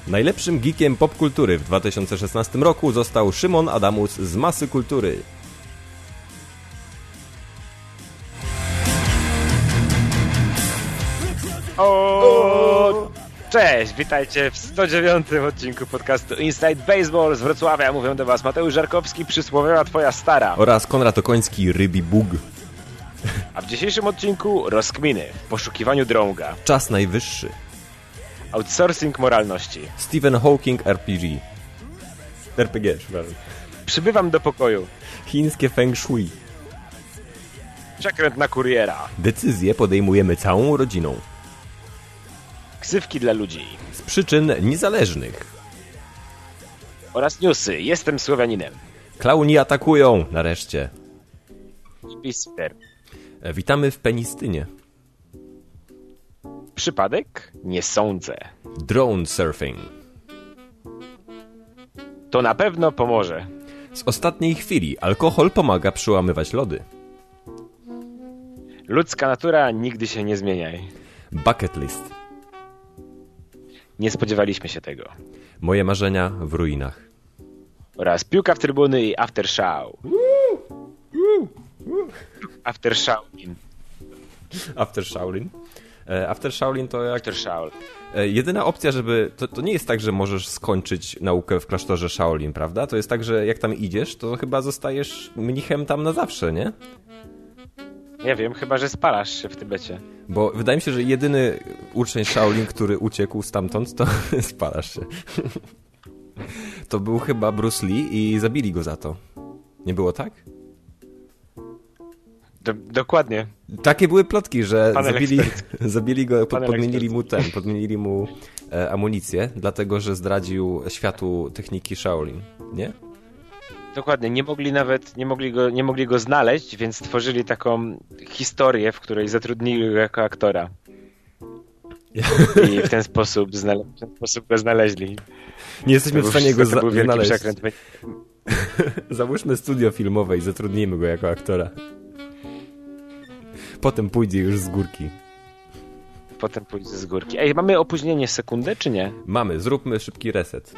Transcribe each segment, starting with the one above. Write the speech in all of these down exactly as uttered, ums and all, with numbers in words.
Najlepszym geekiem popkultury w dwa tysiące szesnastym roku został Szymon Adamus z Masy Kultury. O! Cześć, witajcie w sto dziewiątym odcinku podcastu Inside Baseball z Wrocławia. Mówią do was Mateusz Żarkowski, przysłowiowa twoja stara. Oraz Konrad Okoński, Rybi Bóg. A w dzisiejszym odcinku rozkminy w poszukiwaniu drąga. Czas najwyższy. Outsourcing moralności. Stephen Hawking R P G. R P G, przepraszam. Przybywam do pokoju. Chińskie Feng Shui. Przekręt na kuriera. Decyzje podejmujemy całą rodziną. Ksywki dla ludzi. Z przyczyn niezależnych. Oraz newsy. Jestem Słowianinem. Klauni atakują, nareszcie. Pister. Witamy w Penistynie. Przypadek? Nie sądzę. Drone surfing. To na pewno pomoże. Z ostatniej chwili alkohol pomaga przełamywać lody. Ludzka natura nigdy się nie zmieniaj. Bucket list. Nie spodziewaliśmy się tego. Moje marzenia w ruinach. Oraz piłka w trybuny i after show. After Shaolin. After Shaolin. After Shaolin to jak... After Shaolin. Jedyna opcja, żeby... To, to nie jest tak, że możesz skończyć naukę w klasztorze Shaolin, prawda? To jest tak, że jak tam idziesz, to chyba zostajesz mnichem tam na zawsze, nie? Nie wiem, chyba że spalasz się w Tybecie. Bo wydaje mi się, że jedyny uczeń Shaolin, który uciekł stamtąd, to spalasz się. To był chyba Bruce Lee i zabili go za to. Nie było tak? Do, dokładnie. Takie były plotki, że Panel zabili, zabili go, pod, Panel podmienili ekspert. mu ten, podmienili mu e, amunicję, dlatego że zdradził światu techniki Shaolin, nie? Dokładnie, nie mogli nawet, nie mogli go, nie mogli go znaleźć, więc stworzyli taką historię, w której zatrudnili go jako aktora. I w ten sposób, znale- w ten sposób go znaleźli. Nie jesteśmy w stanie go za- to był wielki znaleźć. przekręt. Załóżmy studio filmowe i zatrudnijmy go jako aktora. Potem pójdzie już z górki. Potem pójdzie z górki. Ej, mamy opóźnienie sekundę, czy nie? Mamy, zróbmy szybki reset.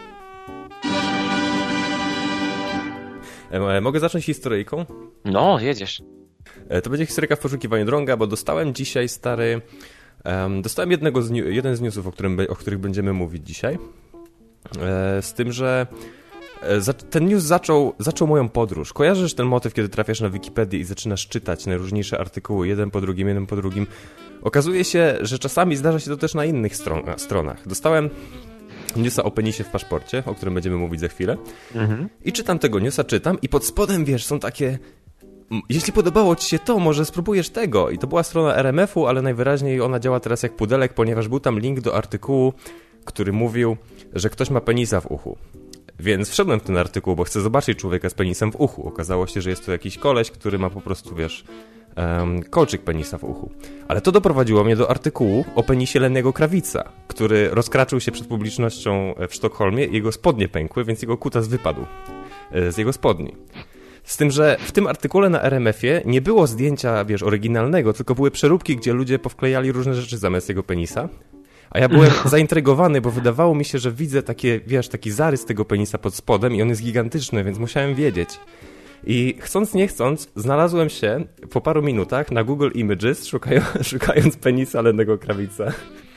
E, mogę zacząć historyjką? No, jedziesz. E, to będzie historyjka w poszukiwaniu drąga, bo dostałem dzisiaj stary... Um, dostałem jednego z, jeden z newsów, o, którym, o których będziemy mówić dzisiaj. E, z tym, że e, za, ten news zaczął, zaczął moją podróż. Kojarzysz ten motyw, kiedy trafiasz na Wikipedię i zaczynasz czytać najróżniejsze artykuły, jeden po drugim, jeden po drugim. Okazuje się, że czasami zdarza się to też na innych stron, stronach. Dostałem newsa o penisie w paszporcie, o którym będziemy mówić za chwilę. Mhm. I czytam tego newsa, czytam i pod spodem, wiesz, są takie... Jeśli podobało ci się to, może spróbujesz tego. I to była strona R M F-u, ale najwyraźniej ona działa teraz jak pudelek, ponieważ był tam link do artykułu, który mówił, że ktoś ma penisa w uchu. Więc wszedłem w ten artykuł, bo chcę zobaczyć człowieka z penisem w uchu. Okazało się, że jest to jakiś koleś, który ma po prostu, wiesz, um, kolczyk penisa w uchu. Ale to doprowadziło mnie do artykułu o penisie Lenniego Krawica, który rozkraczył się przed publicznością w Sztokholmie, jego spodnie pękły, więc jego kutas wypadł z jego spodni. Z tym, że w tym artykule na R M F-ie nie było zdjęcia, wiesz, oryginalnego, tylko były przeróbki, gdzie ludzie powklejali różne rzeczy zamiast jego penisa. A ja byłem zaintrygowany, bo wydawało mi się, że widzę takie, wiesz, taki zarys tego penisa pod spodem i on jest gigantyczny, więc musiałem wiedzieć. I chcąc nie chcąc, znalazłem się po paru minutach na Google Images, szukają, szukając penisa Lennego Krawica.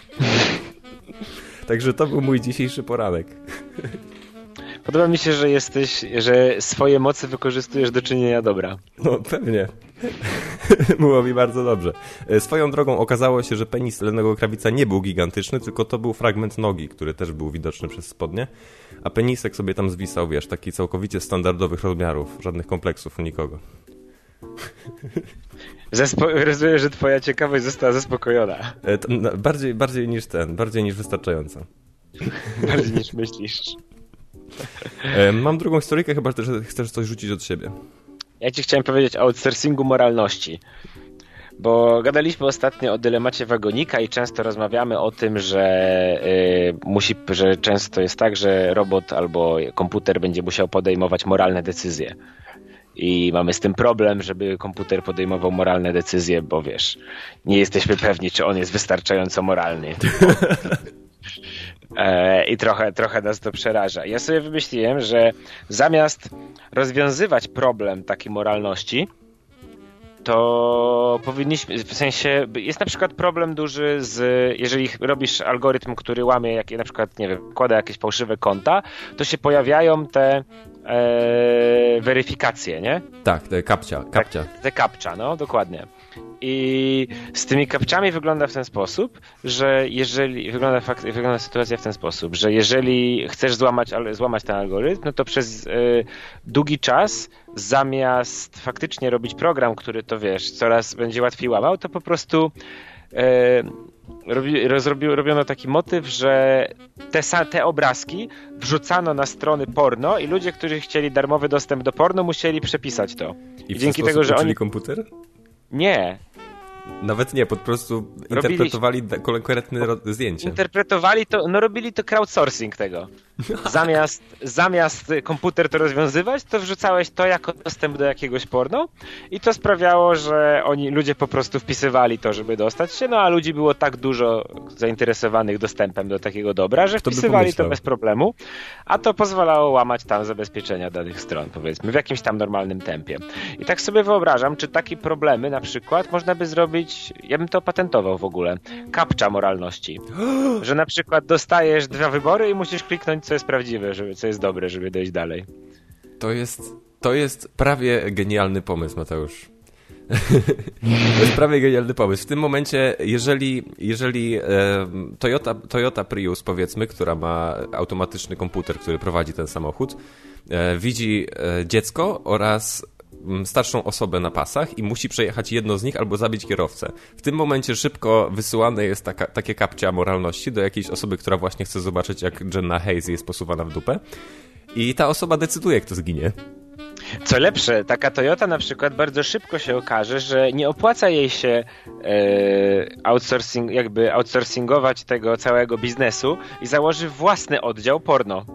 Także to był mój dzisiejszy poranek. Podoba mi się, że jesteś, że swoje moce wykorzystujesz do czynienia dobra. No pewnie. Było mi bardzo dobrze. Swoją drogą okazało się, że penis Lennego Krawica nie był gigantyczny, tylko to był fragment nogi, który też był widoczny przez spodnie, a penisek sobie tam zwisał, wiesz, taki całkowicie standardowych rozmiarów, żadnych kompleksów u nikogo. Zaspo- rozumiem, że twoja ciekawość została zaspokojona. E, to, no, bardziej, bardziej niż ten, bardziej niż wystarczająco. Bardziej niż myślisz. E, mam drugą historyjkę, chyba że chcesz coś rzucić od siebie. Ja ci chciałem powiedzieć o outsourcingu moralności. Bo gadaliśmy ostatnio o dylemacie wagonika i często rozmawiamy o tym, że, yy, musi, że często jest tak, że robot albo komputer będzie musiał podejmować moralne decyzje. I mamy z tym problem, żeby komputer podejmował moralne decyzje, bo wiesz, nie jesteśmy pewni, czy on jest wystarczająco moralny. E, I trochę, trochę nas to przeraża. Ja sobie wymyśliłem, że zamiast rozwiązywać problem takiej moralności, to powinniśmy, w sensie, jest na przykład problem duży z, jeżeli robisz algorytm, który łamie, jak, na przykład, nie wiem, wkłada jakieś fałszywe konta, to się pojawiają te e, weryfikacje, nie? Tak, te kapcia, kapcia. Tak, te kapcia, no, dokładnie. I z tymi kapciami wygląda w ten sposób, że jeżeli, wygląda, fakt, wygląda sytuacja w ten sposób, że jeżeli chcesz złamać, ale, złamać ten algorytm, no to przez y, długi czas zamiast faktycznie robić program, który to wiesz, coraz będzie łatwiej łamał, to po prostu y, robi, rozrobi, robiono taki motyw, że te, te obrazki wrzucano na strony porno i ludzie, którzy chcieli darmowy dostęp do porno, musieli przepisać to. I, I dzięki tego, że oni komputer? Nie. Nawet nie, po prostu interpretowali robili, konkretne zdjęcie. Interpretowali to, no robili to crowdsourcing tego. Zamiast, zamiast komputer to rozwiązywać, to wrzucałeś to jako dostęp do jakiegoś porno i to sprawiało, że oni, ludzie po prostu wpisywali to, żeby dostać się, no a ludzi było tak dużo zainteresowanych dostępem do takiego dobra, że wpisywali to bez problemu, a to pozwalało łamać tam zabezpieczenia danych stron, powiedzmy, w jakimś tam normalnym tempie. I tak sobie wyobrażam, czy takie problemy na przykład można by zrobić, ja bym to patentował w ogóle, kapcza moralności. Że na przykład dostajesz dwa wybory i musisz kliknąć, co jest prawdziwe, żeby, co jest dobre, żeby dojść dalej. To jest, to jest prawie genialny pomysł, Mateusz. To jest prawie genialny pomysł. W tym momencie, jeżeli, jeżeli e, Toyota, Toyota Prius, powiedzmy, która ma automatyczny komputer, który prowadzi ten samochód, e, widzi e, dziecko oraz starszą osobę na pasach i musi przejechać jedno z nich albo zabić kierowcę. W tym momencie szybko wysyłane jest taka, takie kapcia moralności do jakiejś osoby, która właśnie chce zobaczyć, jak Jenna Hayes jest posuwana w dupę i ta osoba decyduje, kto zginie. Co lepsze, taka Toyota na przykład bardzo szybko się okaże, że nie opłaca jej się e, outsourcing, jakby outsourcingować tego całego biznesu i założy własny oddział porno.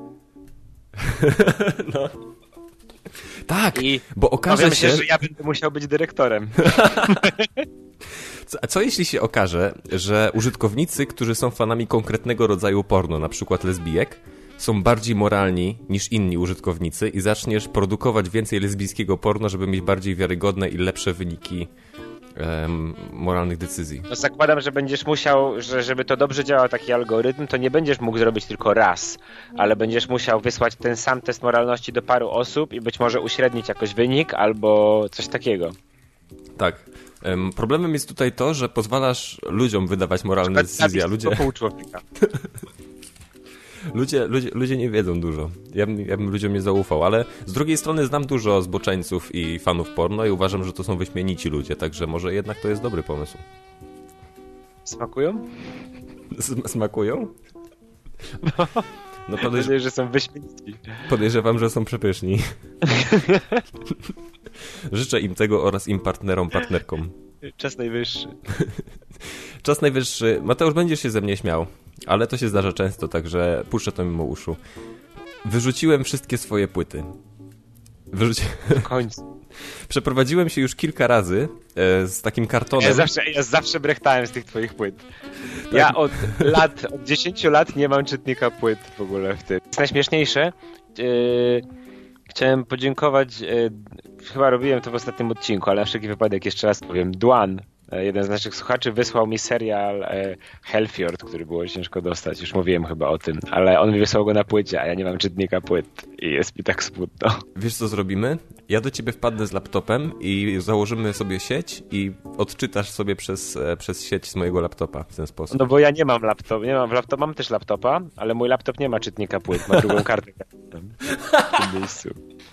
No. Tak, I bo okaże się... się, że ja będę musiał być dyrektorem. Co, a co jeśli się okaże, że użytkownicy, którzy są fanami konkretnego rodzaju porno, na przykład lesbijek, są bardziej moralni niż inni użytkownicy i zaczniesz produkować więcej lesbijskiego porno, żeby mieć bardziej wiarygodne i lepsze wyniki um, moralnych decyzji? No zakładam, że będziesz musiał, że żeby to dobrze działał taki algorytm, to nie będziesz mógł zrobić tylko raz, ale będziesz musiał wysłać ten sam test moralności do paru osób i być może uśrednić jakoś wynik albo coś takiego. Tak. Um, problemem jest tutaj to, że pozwalasz ludziom wydawać moralne decyzje, a ludzie... pół człowieka. Ludzie, ludzie, ludzie nie wiedzą dużo. Ja bym, ja bym ludziom nie zaufał, ale z drugiej strony znam dużo zboczeńców i fanów porno i uważam, że to są wyśmienici ludzie, także może jednak to jest dobry pomysł. Smakują? Smakują? No, no podejrz... Podejrz... że są wyśmienici. Podejrzewam, że są przepyszni. Życzę im tego oraz im partnerom, partnerkom. Czas najwyższy. Czas najwyższy. Mateusz, będziesz się ze mnie śmiał, ale to się zdarza często, także puszczę to mimo uszu. Wyrzuciłem wszystkie swoje płyty. Wyrzuci... W końcu. Przeprowadziłem się już kilka razy e, z takim kartonem. Ja zawsze, ja zawsze brechtałem z tych twoich płyt. Tak. Ja od lat, od dziesięciu lat nie mam czytnika płyt w ogóle w tym. Jest najśmieszniejsze. Yy, chciałem podziękować, yy, chyba robiłem to w ostatnim odcinku, ale na wszelki wypadek jeszcze raz powiem. Dwan, jeden z naszych słuchaczy, wysłał mi serial e, Hellfjord, który było ciężko dostać, już mówiłem chyba o tym, ale on mi wysłał go na płycie, a ja nie mam czytnika płyt i jest mi tak smutno. Wiesz co zrobimy? Ja do ciebie wpadnę z laptopem i założymy sobie sieć i odczytasz sobie przez, przez sieć z mojego laptopa w ten sposób. No bo ja nie mam laptopa, nie mam laptop, mam też laptopa, ale mój laptop nie ma czytnika płyt, ma drugą kartę w tym miejscu.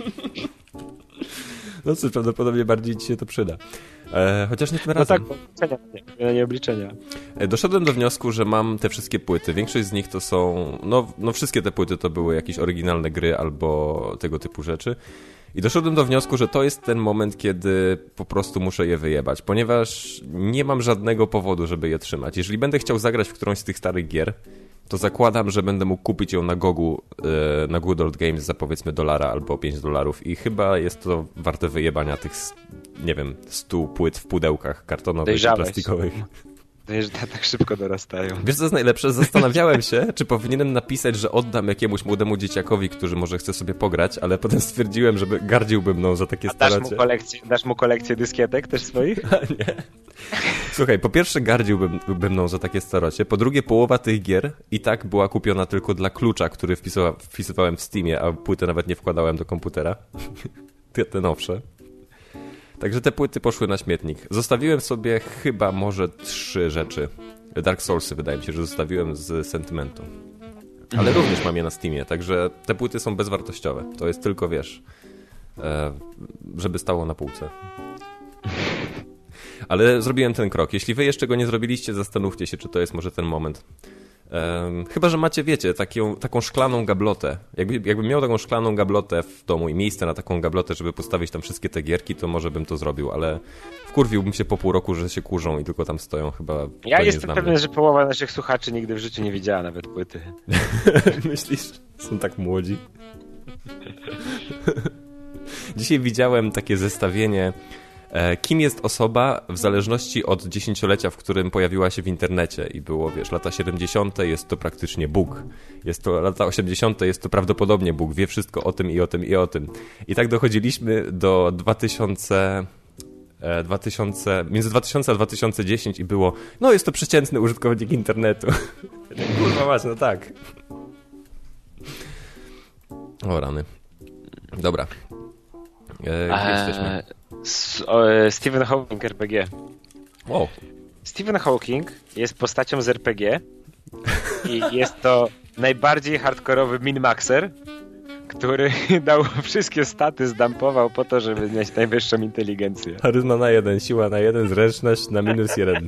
No cóż, prawdopodobnie bardziej ci się to przyda. E, chociaż nie tym razem. No tak, bo nie, nie obliczenia. E, doszedłem do wniosku, że mam te wszystkie płyty. Większość z nich to są... No, no wszystkie te płyty to były jakieś oryginalne gry albo tego typu rzeczy. I doszedłem do wniosku, że to jest ten moment, kiedy po prostu muszę je wyjebać, ponieważ nie mam żadnego powodu, żeby je trzymać. Jeżeli będę chciał zagrać w którąś z tych starych gier, to zakładam, że będę mógł kupić ją na Gogu, na Good Old Games za powiedzmy dolara albo pięć dolarów i chyba jest to warte wyjebania tych, nie wiem, stu płyt w pudełkach kartonowych i plastikowych. Wiesz, że tak szybko dorastają. Wiesz, co jest najlepsze? Zastanawiałem się, czy powinienem napisać, że oddam jakiemuś młodemu dzieciakowi, który może chce sobie pograć, ale potem stwierdziłem, że gardziłby mną za takie A dasz starocie. mu kolekcję, dasz mu kolekcję dyskietek też swoich? Nie. Słuchaj, po pierwsze gardziłbym by mną za takie starocie, po drugie połowa tych gier i tak była kupiona tylko dla klucza, który wpisywa, wpisywałem w Steamie, a płytę nawet nie wkładałem do komputera. Te, te nowsze. Także te płyty poszły na śmietnik. Zostawiłem sobie chyba może trzy rzeczy. Dark Soulsy wydaje mi się, że zostawiłem z sentymentu. Ale również mam je na Steamie, także te płyty są bezwartościowe. To jest tylko, wiesz, żeby stało na półce. Ale zrobiłem ten krok. Jeśli wy jeszcze go nie zrobiliście, zastanówcie się, czy to jest może ten moment. Um, chyba, że macie, wiecie, taką, taką szklaną gablotę. Jakby, jakbym miał taką szklaną gablotę w domu i miejsce na taką gablotę, żeby postawić tam wszystkie te gierki, to może bym to zrobił, ale wkurwiłbym się po pół roku, że się kurzą i tylko tam stoją. Chyba ja jestem pewien, że połowa naszych słuchaczy nigdy w życiu nie widziała nawet płyty. Myślisz? Są tak młodzi. Dzisiaj widziałem takie zestawienie, kim jest osoba w zależności od dziesięciolecia, w którym pojawiła się w internecie i było, wiesz, lata siedemdziesiąte jest to praktycznie Bóg, jest to lata osiemdziesiąte jest to prawdopodobnie Bóg, wie wszystko o tym i o tym i o tym. I tak dochodziliśmy do dwa tysiące, dwa tysiące, między dwa tysiące a dwa tysiące dziesięć i było, no jest to przeciętny użytkownik internetu. Kurwa mać, no tak. O rany. Dobra. E, gdzie eee, jesteśmy? S- o, Stephen Hawking R P G. Wow. Stephen Hawking jest postacią z R P G i jest to najbardziej hardkorowy min-maxer, który dał wszystkie staty, zdampował po to, żeby mieć najwyższą inteligencję. Charyzma na jeden, siła na jeden, zręczność na minus jeden.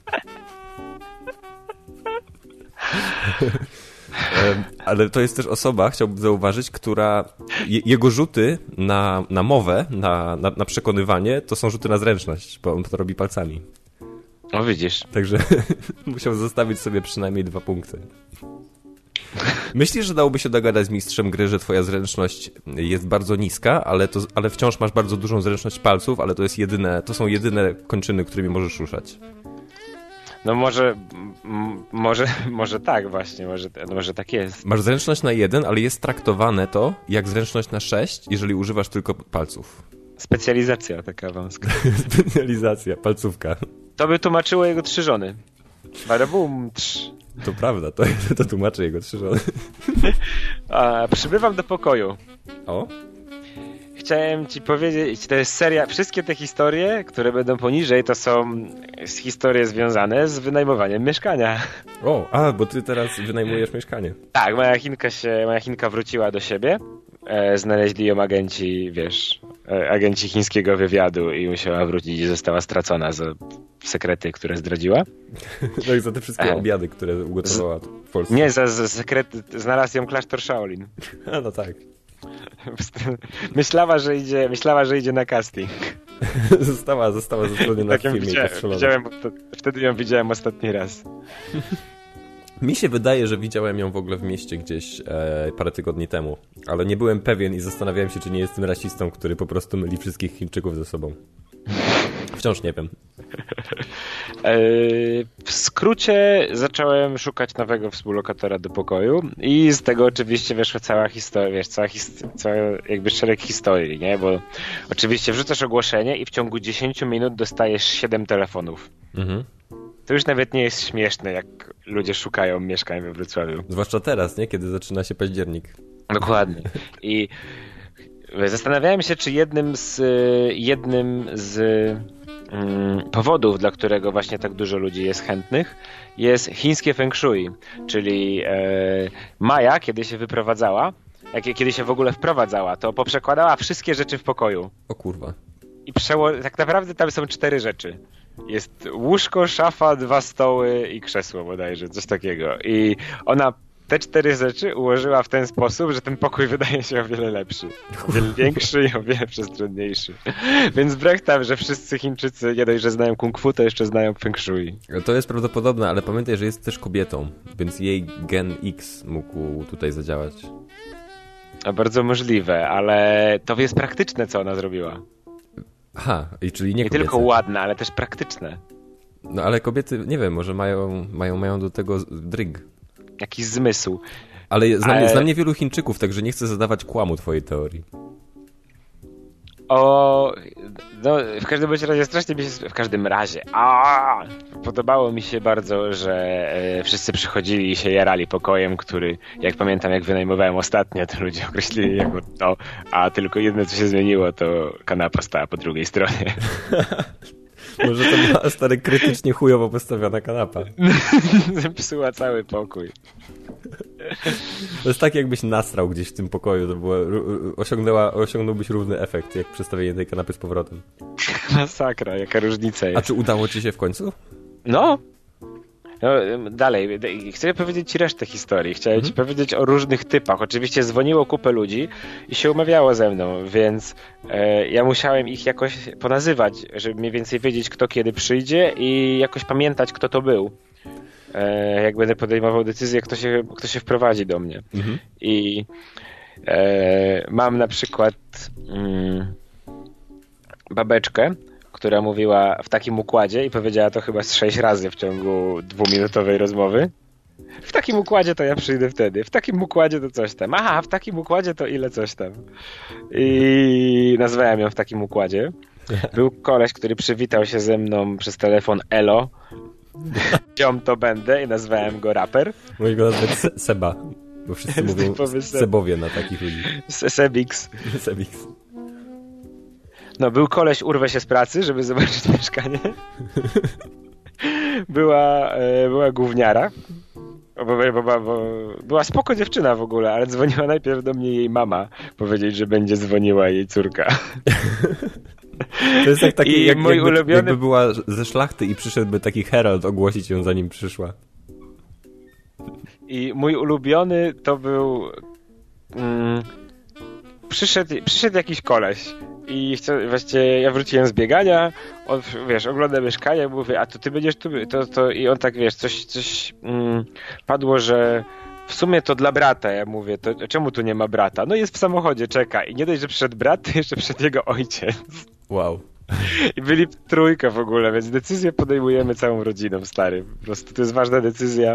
Ale to jest też osoba, chciałbym zauważyć, która je, jego rzuty na, na mowę, na, na, na przekonywanie, to są rzuty na zręczność, bo on to robi palcami. O, widzisz. Także musiał zostawić sobie przynajmniej dwa punkty. Myślisz, że dałoby się dogadać z mistrzem gry, że twoja zręczność jest bardzo niska, ale, to, ale wciąż masz bardzo dużą zręczność palców, ale to jest jedyne, to są jedyne kończyny, którymi możesz ruszać. No może, m- może, może tak właśnie, może, może tak jest. Masz zręczność na jeden, ale jest traktowane to jak zręczność na sześć, jeżeli używasz tylko palców. Specjalizacja taka wąska. Specjalizacja, palcówka. To by tłumaczyło jego trzy żony. Barabum, trz. To prawda, to, to tłumaczy jego trzy żony. A, przybywam do pokoju. O? Chciałem ci powiedzieć, to jest seria, wszystkie te historie, które będą poniżej, to są historie związane z wynajmowaniem mieszkania. O, a, bo ty teraz wynajmujesz mieszkanie. Tak, moja Chinka się, moja Chinka wróciła do siebie, e, znaleźli ją agenci, wiesz, e, agenci chińskiego wywiadu i musiała wrócić i została stracona za sekrety, które zdradziła. No i za te wszystkie obiady, które ugotowała w Polsce. Nie, za, za sekrety, znalazł ją klasztor Shaolin. A, no tak. Myślała, że idzie, myślała, że idzie na casting. Została, została zatrudniona tak w filmie. Widziałem, widziałem, to, wtedy ją widziałem ostatni raz. Mi się wydaje, że widziałem ją w ogóle w mieście gdzieś e, parę tygodni temu, ale nie byłem pewien i zastanawiałem się, czy nie jestem rasistą, który po prostu myli wszystkich Chińczyków ze sobą. Wciąż nie wiem. W skrócie zacząłem szukać nowego współlokatora do pokoju i z tego oczywiście wyszła cała historia, wiesz, cała, his- cała jakby szereg historii, nie? Bo oczywiście wrzucasz ogłoszenie i w ciągu dziesięć minut dostajesz siedem telefonów. Mhm. To już nawet nie jest śmieszne, jak ludzie szukają mieszkań we Wrocławiu. Zwłaszcza teraz, nie? Kiedy zaczyna się październik. Dokładnie. I zastanawiałem się, czy jednym z jednym z um, powodów, dla którego właśnie tak dużo ludzi jest chętnych, jest chińskie feng shui, czyli e, Maja, kiedy się wyprowadzała, jak, kiedy się w ogóle wprowadzała, to poprzekładała wszystkie rzeczy w pokoju. O kurwa. I przeło- tak naprawdę tam są cztery rzeczy. Jest łóżko, szafa, dwa stoły i krzesło bodajże, coś takiego. I ona te cztery rzeczy ułożyła w ten sposób, że ten pokój wydaje się o wiele lepszy. O wiele większy i o wiele przestronniejszy. Więc wbrew tam, że wszyscy Chińczycy nie dość, że znają kung fu, to jeszcze znają feng shui. To jest prawdopodobne, ale pamiętaj, że jest też kobietą, więc jej gen X mógł tutaj zadziałać. A bardzo możliwe, ale to jest praktyczne, co ona zrobiła. Aha, i czyli nie Nie kobiece. tylko ładne, ale też praktyczne. No ale kobiety, nie wiem, może mają, mają, mają do tego dryg. Jakiś zmysł. Ale znam, ale... znam niewielu Chińczyków, także nie chcę zadawać kłamu twojej teorii. O, no, w każdym bądź razie strasznie mi się, w każdym razie, a podobało mi się bardzo, że e, wszyscy przychodzili i się jarali pokojem, który, jak pamiętam, jak wynajmowałem ostatnio, to ludzie określili jako to, a tylko jedno, co się zmieniło, to kanapa stała po drugiej stronie. Może to była stary krytycznie chujowo postawiona kanapa. Zepsuła cały pokój. To jest tak, jakbyś nastrał gdzieś w tym pokoju, to było, osiągnęła, osiągnąłbyś równy efekt, jak przestawienie tej kanapy z powrotem. Masakra, jaka różnica jest. A czy udało ci się w końcu? No. No, dalej, chcę powiedzieć ci resztę historii. Chciałem mhm. ci powiedzieć o różnych typach. Oczywiście dzwoniło kupę ludzi i się umawiało ze mną, więc e, ja musiałem ich jakoś ponazywać, żeby mniej więcej wiedzieć, kto kiedy przyjdzie i jakoś pamiętać, kto to był. E, jak będę podejmował decyzję, kto się, kto się wprowadzi do mnie. Mhm. I e, mam na przykład mm, babeczkę, która mówiła w takim układzie i powiedziała to chyba z sześć razy w ciągu dwuminutowej rozmowy. W takim układzie to ja przyjdę wtedy. W takim układzie to coś tam. Aha, w takim układzie to ile coś tam. I nazwałem ją w takim układzie. Był koleś, który przywitał się ze mną przez telefon Elo. Ziom to będę i nazwałem go Raper. Mój go nazwać Se- Seba, bo wszyscy mówią Sebowie na takich ludzi. Sebix. Sebix. No, był koleś, urwę się z pracy, żeby zobaczyć mieszkanie. Była, e, była gówniara. Bo, bo, bo, bo, była spoko dziewczyna w ogóle, ale dzwoniła najpierw do mnie jej mama powiedzieć, że będzie dzwoniła jej córka. To jest jak taki, jak, mój jakby, ulubiony... jakby była ze szlachty i przyszedłby taki herald ogłosić ją, zanim przyszła. I mój ulubiony to był... Mm, przyszedł, przyszedł jakiś koleś. I chcę, właściwie ja wróciłem z biegania, on, wiesz, ogląda mieszkanie, mówię, a to ty będziesz tu, to, to i on tak, wiesz, coś, coś mm, padło, że w sumie to dla brata, ja mówię, to czemu tu nie ma brata? No jest w samochodzie, czeka i nie dość, że przyszedł brat, to jeszcze przyszedł jego ojciec. Wow. I byli trójkę w ogóle, więc decyzję podejmujemy całą rodziną, stary, po prostu to jest ważna decyzja.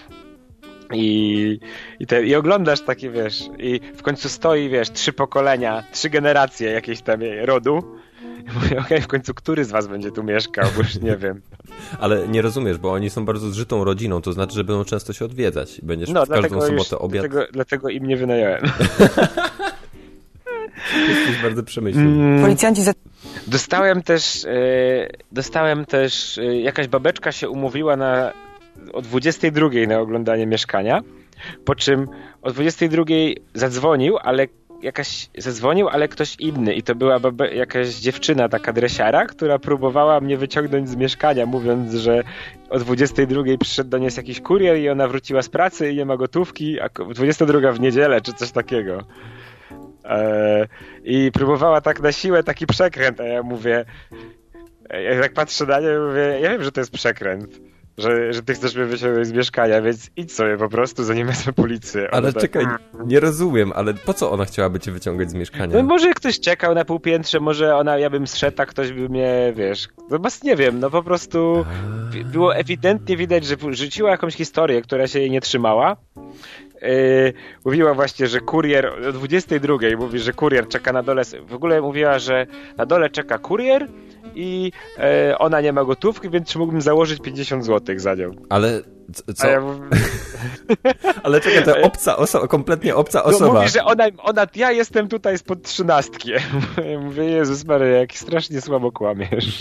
I, i, te, i oglądasz takie, wiesz, i w końcu stoi, wiesz, trzy pokolenia, trzy generacje jakiejś tam rodu. I mówię, okej, okay, w końcu który z was będzie tu mieszkał, bo już nie wiem. Ale nie rozumiesz, bo oni są bardzo zżytą rodziną, to znaczy, że będą często się odwiedzać. Będziesz no, w każdą sobotę już, obiad. Dlatego, dlatego im nie wynająłem. Jesteś bardzo przemyślny. Mm, Policjanci za... Dostałem też, yy, dostałem też, yy, jakaś babeczka się umówiła na o dwudziestej drugiej na oglądanie mieszkania, po czym o dwudziestej drugiej zadzwonił, ale jakaś zadzwonił, ale ktoś inny i to była babe, jakaś dziewczyna, taka dresiara, która próbowała mnie wyciągnąć z mieszkania, mówiąc, że o dwudziestej drugiej przyszedł do niej jakiś kurier i ona wróciła z pracy i nie ma gotówki, a dwudziesta druga w niedzielę, czy coś takiego. Eee, I próbowała tak na siłę taki przekręt, a ja mówię, ja tak patrzę na nie i mówię, ja wiem, że to jest przekręt. Że, że ty chcesz mnie wyciągnąć z mieszkania, więc idź sobie po prostu, zanim wezmę policję. Ale tak... czekaj, nie rozumiem, ale po co ona chciałaby cię wyciągać z mieszkania? No może ktoś czekał na półpiętrze, może ona, ja bym zszedł, a ktoś by mnie, wiesz, no bo nie wiem, no po prostu a... było ewidentnie widać, że rzuciła jakąś historię, która się jej nie trzymała. Yy, mówiła właśnie, że kurier o dwudziestej drugiej mówi, że kurier czeka na dole, w ogóle mówiła, że na dole czeka kurier i e, ona nie ma gotówki, więc czy mógłbym założyć pięćdziesiąt złotych za nią. Ale co? Ja... Ale czekaj, to obca osoba, kompletnie obca osoba. No mówi, że ona, ona, ja jestem tutaj spod trzynastki. Ja mówię, Jezus Maria, jak strasznie słabo kłamiesz.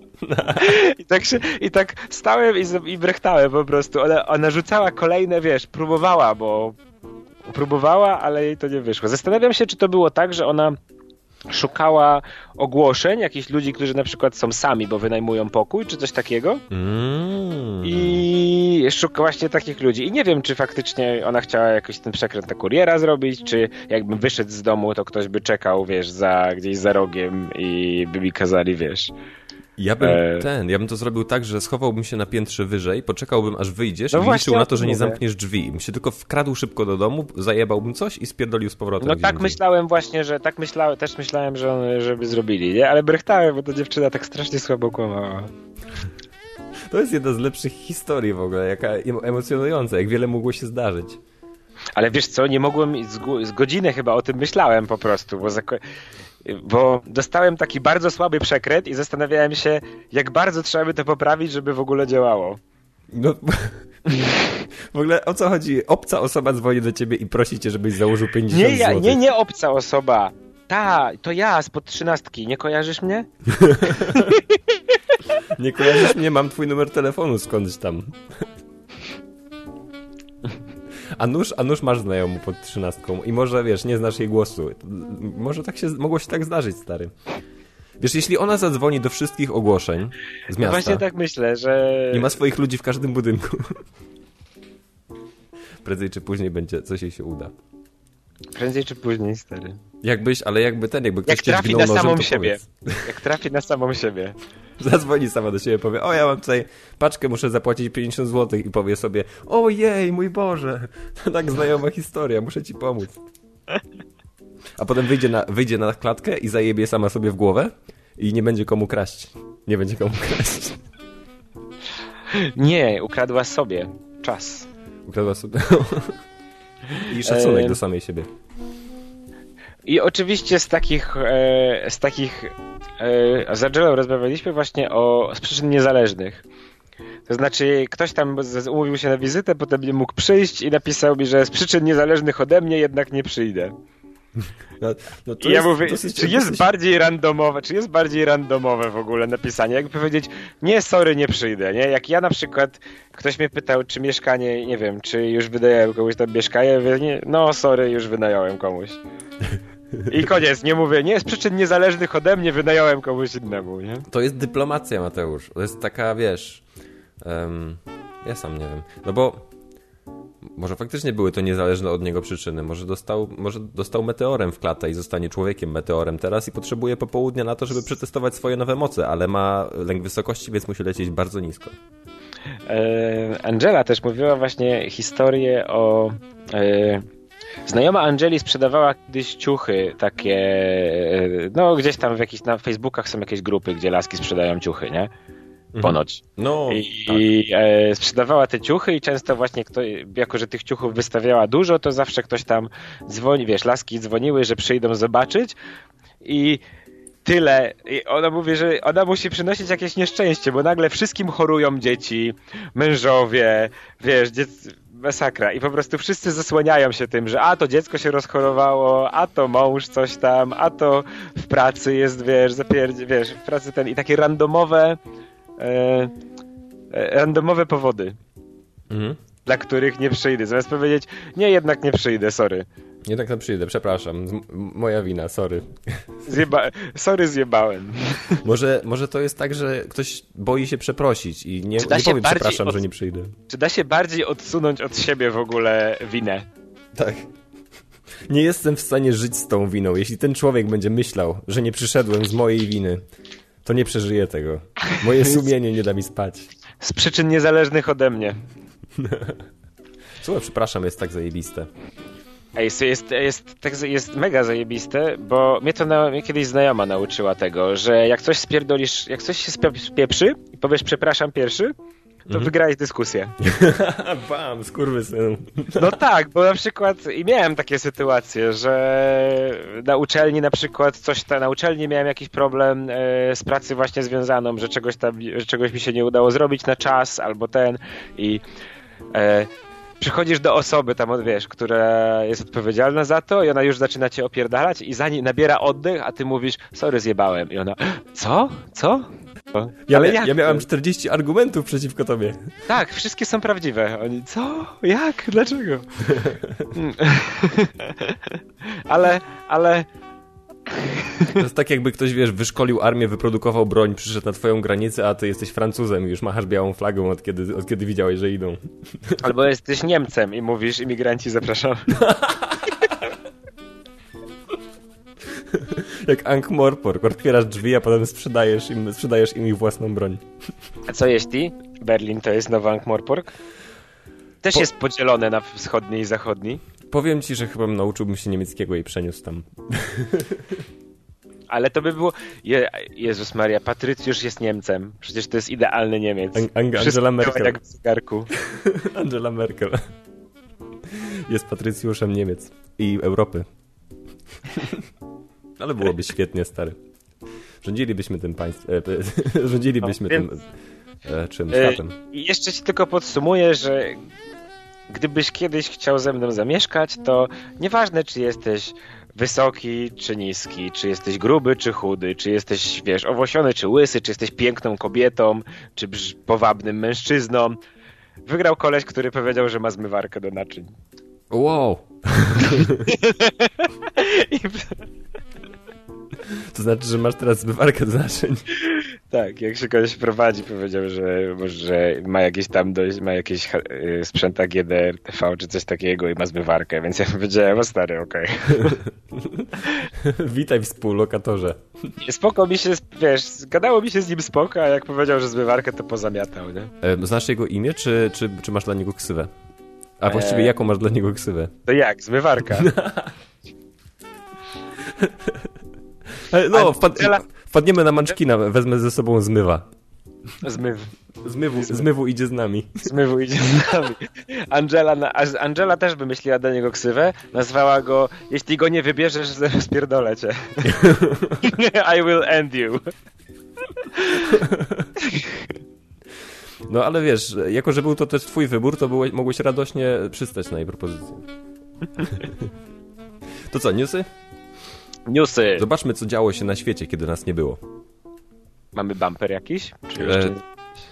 I tak, się, i tak stałem i, i brechtałem po prostu. Ona, ona rzucała kolejne, wiesz, próbowała, bo próbowała, ale jej to nie wyszło. Zastanawiam się, czy to było tak, że ona szukała ogłoszeń, jakichś ludzi, którzy na przykład są sami, bo wynajmują pokój, czy coś takiego. Mm. I szuka właśnie takich ludzi. I nie wiem, czy faktycznie ona chciała jakiś ten przekręt na kuriera zrobić, czy jakbym wyszedł z domu, to ktoś by czekał, wiesz, za, gdzieś za rogiem i by mi kazali, wiesz... Ja bym e... ten, ja bym to zrobił tak, że schowałbym się na piętrze wyżej, poczekałbym aż wyjdziesz no i liczył na to, że nie zamkniesz drzwi. Bym się tylko wkradł szybko do domu, zajebałbym coś i spierdolił z powrotem. No tak indziej. Myślałem właśnie, że tak myślałem, też myślałem, że on, żeby zrobili, nie? Ale brechtałem, bo ta dziewczyna tak strasznie słabo kłamała. To jest jedna z lepszych historii w ogóle, jaka emocjonująca, jak wiele mogło się zdarzyć. Ale wiesz co, nie mogłem, z, z godzinę chyba o tym myślałem po prostu, bo, zako- bo dostałem taki bardzo słaby przekręt i zastanawiałem się, jak bardzo trzeba by to poprawić, żeby w ogóle działało. No, w ogóle o co chodzi? Obca osoba dzwoni do ciebie i prosi cię, żebyś założył pięćdziesiąt nie, ja, złotych. Nie, nie obca osoba. Ta, to ja spod trzynastki. Nie kojarzysz mnie? Nie kojarzysz mnie? Mam twój numer telefonu skądś tam. A nuż, a nuż masz znajomą pod trzynastką i może, wiesz, nie znasz jej głosu. Może tak się, mogło się tak zdarzyć, stary. Wiesz, jeśli ona zadzwoni do wszystkich ogłoszeń z miasta... No właśnie tak myślę, że... Nie ma swoich ludzi w każdym budynku. Prędzej czy później będzie, coś jej się uda. Prędzej czy później, stary. Jakbyś, ale jakby ten, jakby ktoś Jak cię trafi dźgnął na nożem, samą to siebie. powiedz. Jak trafi na samą siebie. Zadzwoni sama do siebie, powie, o ja mam tutaj paczkę, muszę zapłacić pięćdziesiąt złotych i powie sobie, ojej, mój Boże, to tak znajoma historia, muszę ci pomóc. A potem wyjdzie na, wyjdzie na klatkę i zajebie sama sobie w głowę i nie będzie komu kraść. Nie będzie komu kraść. Nie, ukradła sobie czas. Ukradła sobie... I szacunek e... do samej siebie. I oczywiście z takich e, z takich e, z Angelą rozmawialiśmy właśnie o z przyczyn niezależnych. To znaczy ktoś tam umówił się na wizytę, potem nie mógł przyjść i napisał mi, że z przyczyn niezależnych ode mnie jednak nie przyjdę. No, no to I ja jest, mówię, dosyć, czy jest dosyć... bardziej randomowe, czy jest bardziej randomowe w ogóle napisanie? Jakby powiedzieć, nie, sorry, nie przyjdę, nie? Jak ja na przykład, ktoś mnie pytał, czy mieszkanie, nie wiem, czy już wynająłem komuś tam mieszkanie, ja mówię, nie, no sorry, już wynająłem komuś. I koniec, nie mówię, nie, z przyczyn niezależnych ode mnie wynająłem komuś innemu, nie? To jest dyplomacja, Mateusz. To jest taka, wiesz... Um, ja sam nie wiem. No bo może faktycznie były to niezależne od niego przyczyny. Może dostał, może dostał meteorem w klatę i zostanie człowiekiem meteorem teraz i potrzebuje popołudnia na to, żeby przetestować swoje nowe moce, ale ma lęk wysokości, więc musi lecieć bardzo nisko. E, Angela też mówiła właśnie historię o... E, znajoma Angeli sprzedawała kiedyś ciuchy takie, no gdzieś tam w jakichś, na Facebookach są jakieś grupy, gdzie laski sprzedają ciuchy, nie? Ponoć. No, I, tak. i e, sprzedawała te ciuchy i często właśnie, kto, jako że tych ciuchów wystawiała dużo, to zawsze ktoś tam dzwoni, wiesz, laski dzwoniły, że przyjdą zobaczyć i tyle. I ona mówi, że ona musi przynosić jakieś nieszczęście, bo nagle wszystkim chorują dzieci, mężowie, wiesz, dziec... masakra. I po prostu wszyscy zasłaniają się tym, że a to dziecko się rozchorowało, a to mąż coś tam, a to w pracy jest, wiesz, zapierd... wiesz, w pracy ten i takie randomowe e, e, randomowe powody, mhm. dla których nie przyjdę. Zamiast powiedzieć, nie, jednak nie przyjdę, sorry. Jednak nie przyjdę, przepraszam. Z- moja wina, sorry. Zjeba... Sorry, zjebałem. Może, może to jest tak, że ktoś boi się przeprosić i nie, nie powie przepraszam, od... że nie przyjdę. Czy da się bardziej odsunąć od siebie w ogóle winę? Tak. Nie jestem w stanie żyć z tą winą. Jeśli ten człowiek będzie myślał, że nie przyszedłem z mojej winy, to nie przeżyję tego. Moje sumienie nie da mi spać. Z przyczyn niezależnych ode mnie. Słuchaj, przepraszam, jest tak zajebiste. Ej, jest, jest, jest, tak, jest mega zajebiste, bo mnie to na, mnie kiedyś znajoma nauczyła tego, że jak coś spierdolisz, jak coś się spieprzy i powiesz przepraszam pierwszy, to mm-hmm. wygrałeś dyskusję. Bam, skurwysyn. No tak, bo na przykład i miałem takie sytuacje, że na uczelni na przykład coś tam, na uczelni miałem jakiś problem e, z pracy właśnie związaną, że czegoś tam, że czegoś mi się nie udało zrobić na czas albo ten i e, przychodzisz do osoby tam, wiesz, która jest odpowiedzialna za to i ona już zaczyna cię opierdalać i zanim nabiera oddech, a ty mówisz, sorry, zjebałem. I ona, co? Co? Ja, Ale ja, ja miałem czterdzieści argumentów przeciwko tobie. Tak, wszystkie są prawdziwe. Oni, co? Jak? Dlaczego? ale, ale... To jest tak, jakby ktoś, wiesz, wyszkolił armię, wyprodukował broń, przyszedł na twoją granicę, a ty jesteś Francuzem i już machasz białą flagą, od kiedy, od kiedy widziałeś, że idą. Albo jesteś Niemcem i mówisz, imigranci, zapraszam. Jak Ankh-Morpork, otwierasz drzwi, a potem sprzedajesz im, sprzedajesz im ich własną broń. A co jeśli Berlin to jest nowy Ankh-Morpork? Też po... jest podzielone na wschodni i zachodni. Powiem ci, że chyba nauczyłbym się niemieckiego i przeniósł tam. Ale to by było... Je... Jezus Maria, Patrycjusz jest Niemcem. Przecież to jest idealny Niemiec. Ang- Ang- Angela Merkel. Jak w zegarku. Angela Merkel. Jest Patrycjuszem Niemiec i Europy. Ale byłoby świetnie, stary. Rządzilibyśmy tym państwem. E, rządzilibyśmy no, więc... tym e, czym? Światem. I jeszcze ci tylko podsumuję, że gdybyś kiedyś chciał ze mną zamieszkać, to nieważne, czy jesteś wysoki, czy niski, czy jesteś gruby, czy chudy, czy jesteś, wiesz, owłosiony, czy łysy, czy jesteś piękną kobietą, czy brz- powabnym mężczyzną. Wygrał koleś, który powiedział, że ma zmywarkę do naczyń. Wow! I... To znaczy, że masz teraz zmywarkę do naczyń. Tak, jak się koleś prowadzi, powiedział, że, że ma jakieś tam dość, ma jakieś sprzęt A G D R T V czy coś takiego i ma zmywarkę, więc ja powiedziałem, o stary, okej. Okay. Witaj współlokatorze. Spoko mi się, wiesz, gadało mi się z nim spoko, a jak powiedział, że zmywarkę, to pozamiatał, nie? E, znasz jego imię, czy, czy, czy masz dla niego ksywę? A właściwie eee... jaką masz dla niego ksywę? To jak? Zmywarka. No, wpad... wpadniemy na Munchkina, wezmę ze sobą zmywa. Zmyw. Zmywu, zmywu idzie z nami. Zmywu idzie z nami. Angela, Angela też wymyśliła dla niego ksywę, nazwała go, jeśli go nie wybierzesz, spierdolę cię. I will end you. No ale wiesz, jako że był to też twój wybór, to byłeś, mogłeś radośnie przystać na jej propozycję. To co, newsy? Newsy. Zobaczmy, co działo się na świecie, kiedy nas nie było. Mamy bumper jakiś? Czy jeszcze... e...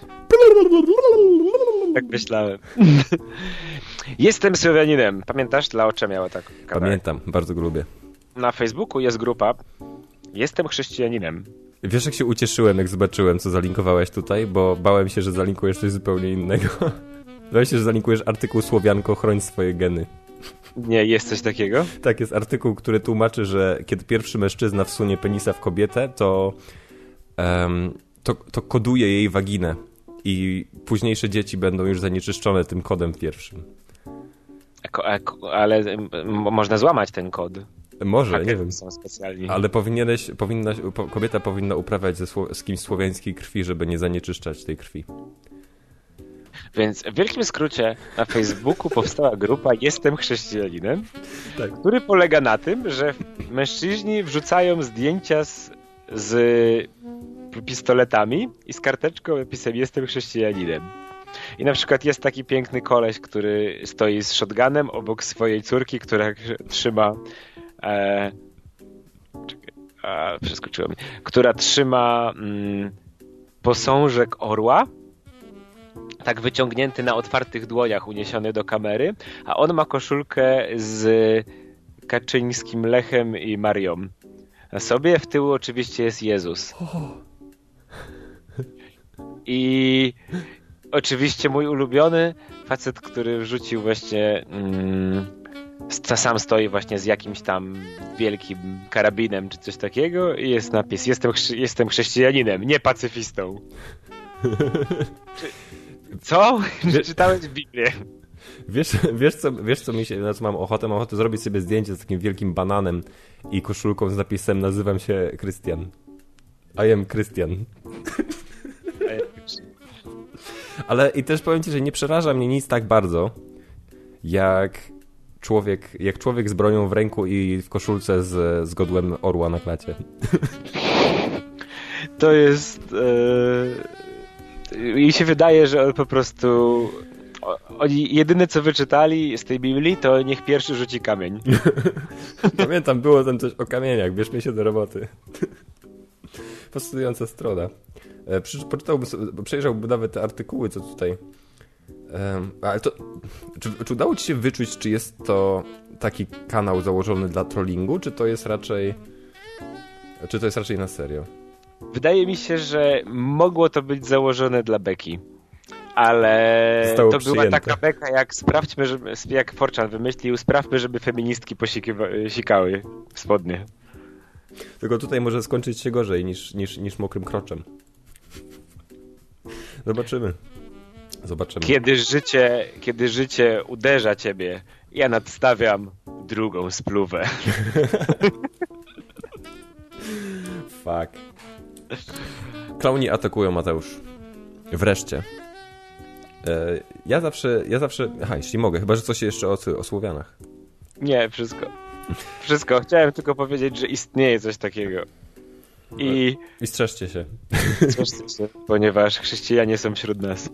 Tak myślałem. Jestem Słowianinem. Pamiętasz? Dla Ocza miała tak. Pamiętam, bardzo go lubię. Na Facebooku jest grupa Jestem chrześcijaninem. Wiesz, jak się ucieszyłem, jak zobaczyłem, co zalinkowałeś tutaj, bo bałem się, że zalinkujesz coś zupełnie innego. Bałem się, że zalinkujesz artykuł Słowianko, chroń swoje geny. Nie, jest coś takiego? Tak, jest artykuł, który tłumaczy, że kiedy pierwszy mężczyzna wsunie penisa w kobietę, to, um, to, to koduje jej waginę i późniejsze dzieci będą już zanieczyszczone tym kodem pierwszym. A, a, ale m, można złamać ten kod. Może, Hakerzy nie wiem. Są specjalni. Ale powinieneś, powinna, kobieta powinna uprawiać ze, z kimś słowiańskiej krwi, żeby nie zanieczyszczać tej krwi. Więc w wielkim skrócie na Facebooku powstała grupa Jestem chrześcijaninem, tak. Który polega na tym, że mężczyźni wrzucają zdjęcia z, z pistoletami i z karteczką napisem Jestem chrześcijaninem. I na przykład jest taki piękny koleś, który stoi z shotgunem obok swojej córki, która trzyma e, czekaj, a, przeskoczyło mi, która trzyma mm, posążek orła, tak wyciągnięty na otwartych dłoniach, uniesiony do kamery, a on ma koszulkę z Kaczyńskim, Lechem i Marią na sobie. W tyłu oczywiście jest Jezus. I oczywiście mój ulubiony facet, który wrzucił właśnie mm, sam stoi właśnie z jakimś tam wielkim karabinem czy coś takiego i jest napis jestem, chrze- jestem chrześcijaninem, nie pacyfistą. Czy, co? Wiesz, czytałeś Biblię. Wiesz, wiesz, co, wiesz co mi się, na co mam ochotę? Mam ochotę zrobić sobie zdjęcie z takim wielkim bananem i koszulką z napisem nazywam się Krystian. I am Krystian. Ale i też powiem ci, że nie przeraża mnie nic tak bardzo, jak człowiek, jak człowiek z bronią w ręku i w koszulce z, z godłem orła na klacie. To jest... Mi się wydaje, że on po prostu... Oni jedyne co wyczytali z tej Biblii, to niech pierwszy rzuci kamień. Pamiętam, było tam coś o kamieniach, bierzmy się do roboty. Fascynująca strona. Poczytałbym sobie, przejrzałbym nawet te artykuły, co tutaj... Um, ale to... Czy, czy udało ci się wyczuć, czy jest to taki kanał założony dla trollingu, czy to jest raczej... Czy to jest raczej na serio? Wydaje mi się, że mogło to być założone dla beki. Ale Zostało to przyjęte. Była taka beka, jak sprawdźmy, żeby, jak Forchan wymyślił, sprawmy, żeby feministki posikiwa- sikały spodnie. Tylko tutaj może skończyć się gorzej niż, niż, niż mokrym kroczem. Zobaczymy. Zobaczymy. Kiedy życie, kiedy życie uderza ciebie, ja nadstawiam drugą spluwę. Fuck. Klauni atakują, Mateusz. Wreszcie. E, ja zawsze, ja zawsze... Aha, jeśli mogę, chyba, że coś jeszcze o, o Słowianach. Nie, wszystko. Wszystko. Chciałem tylko powiedzieć, że istnieje coś takiego. I... I strzeżcie się. Strzeżcie się, ponieważ chrześcijanie są wśród nas.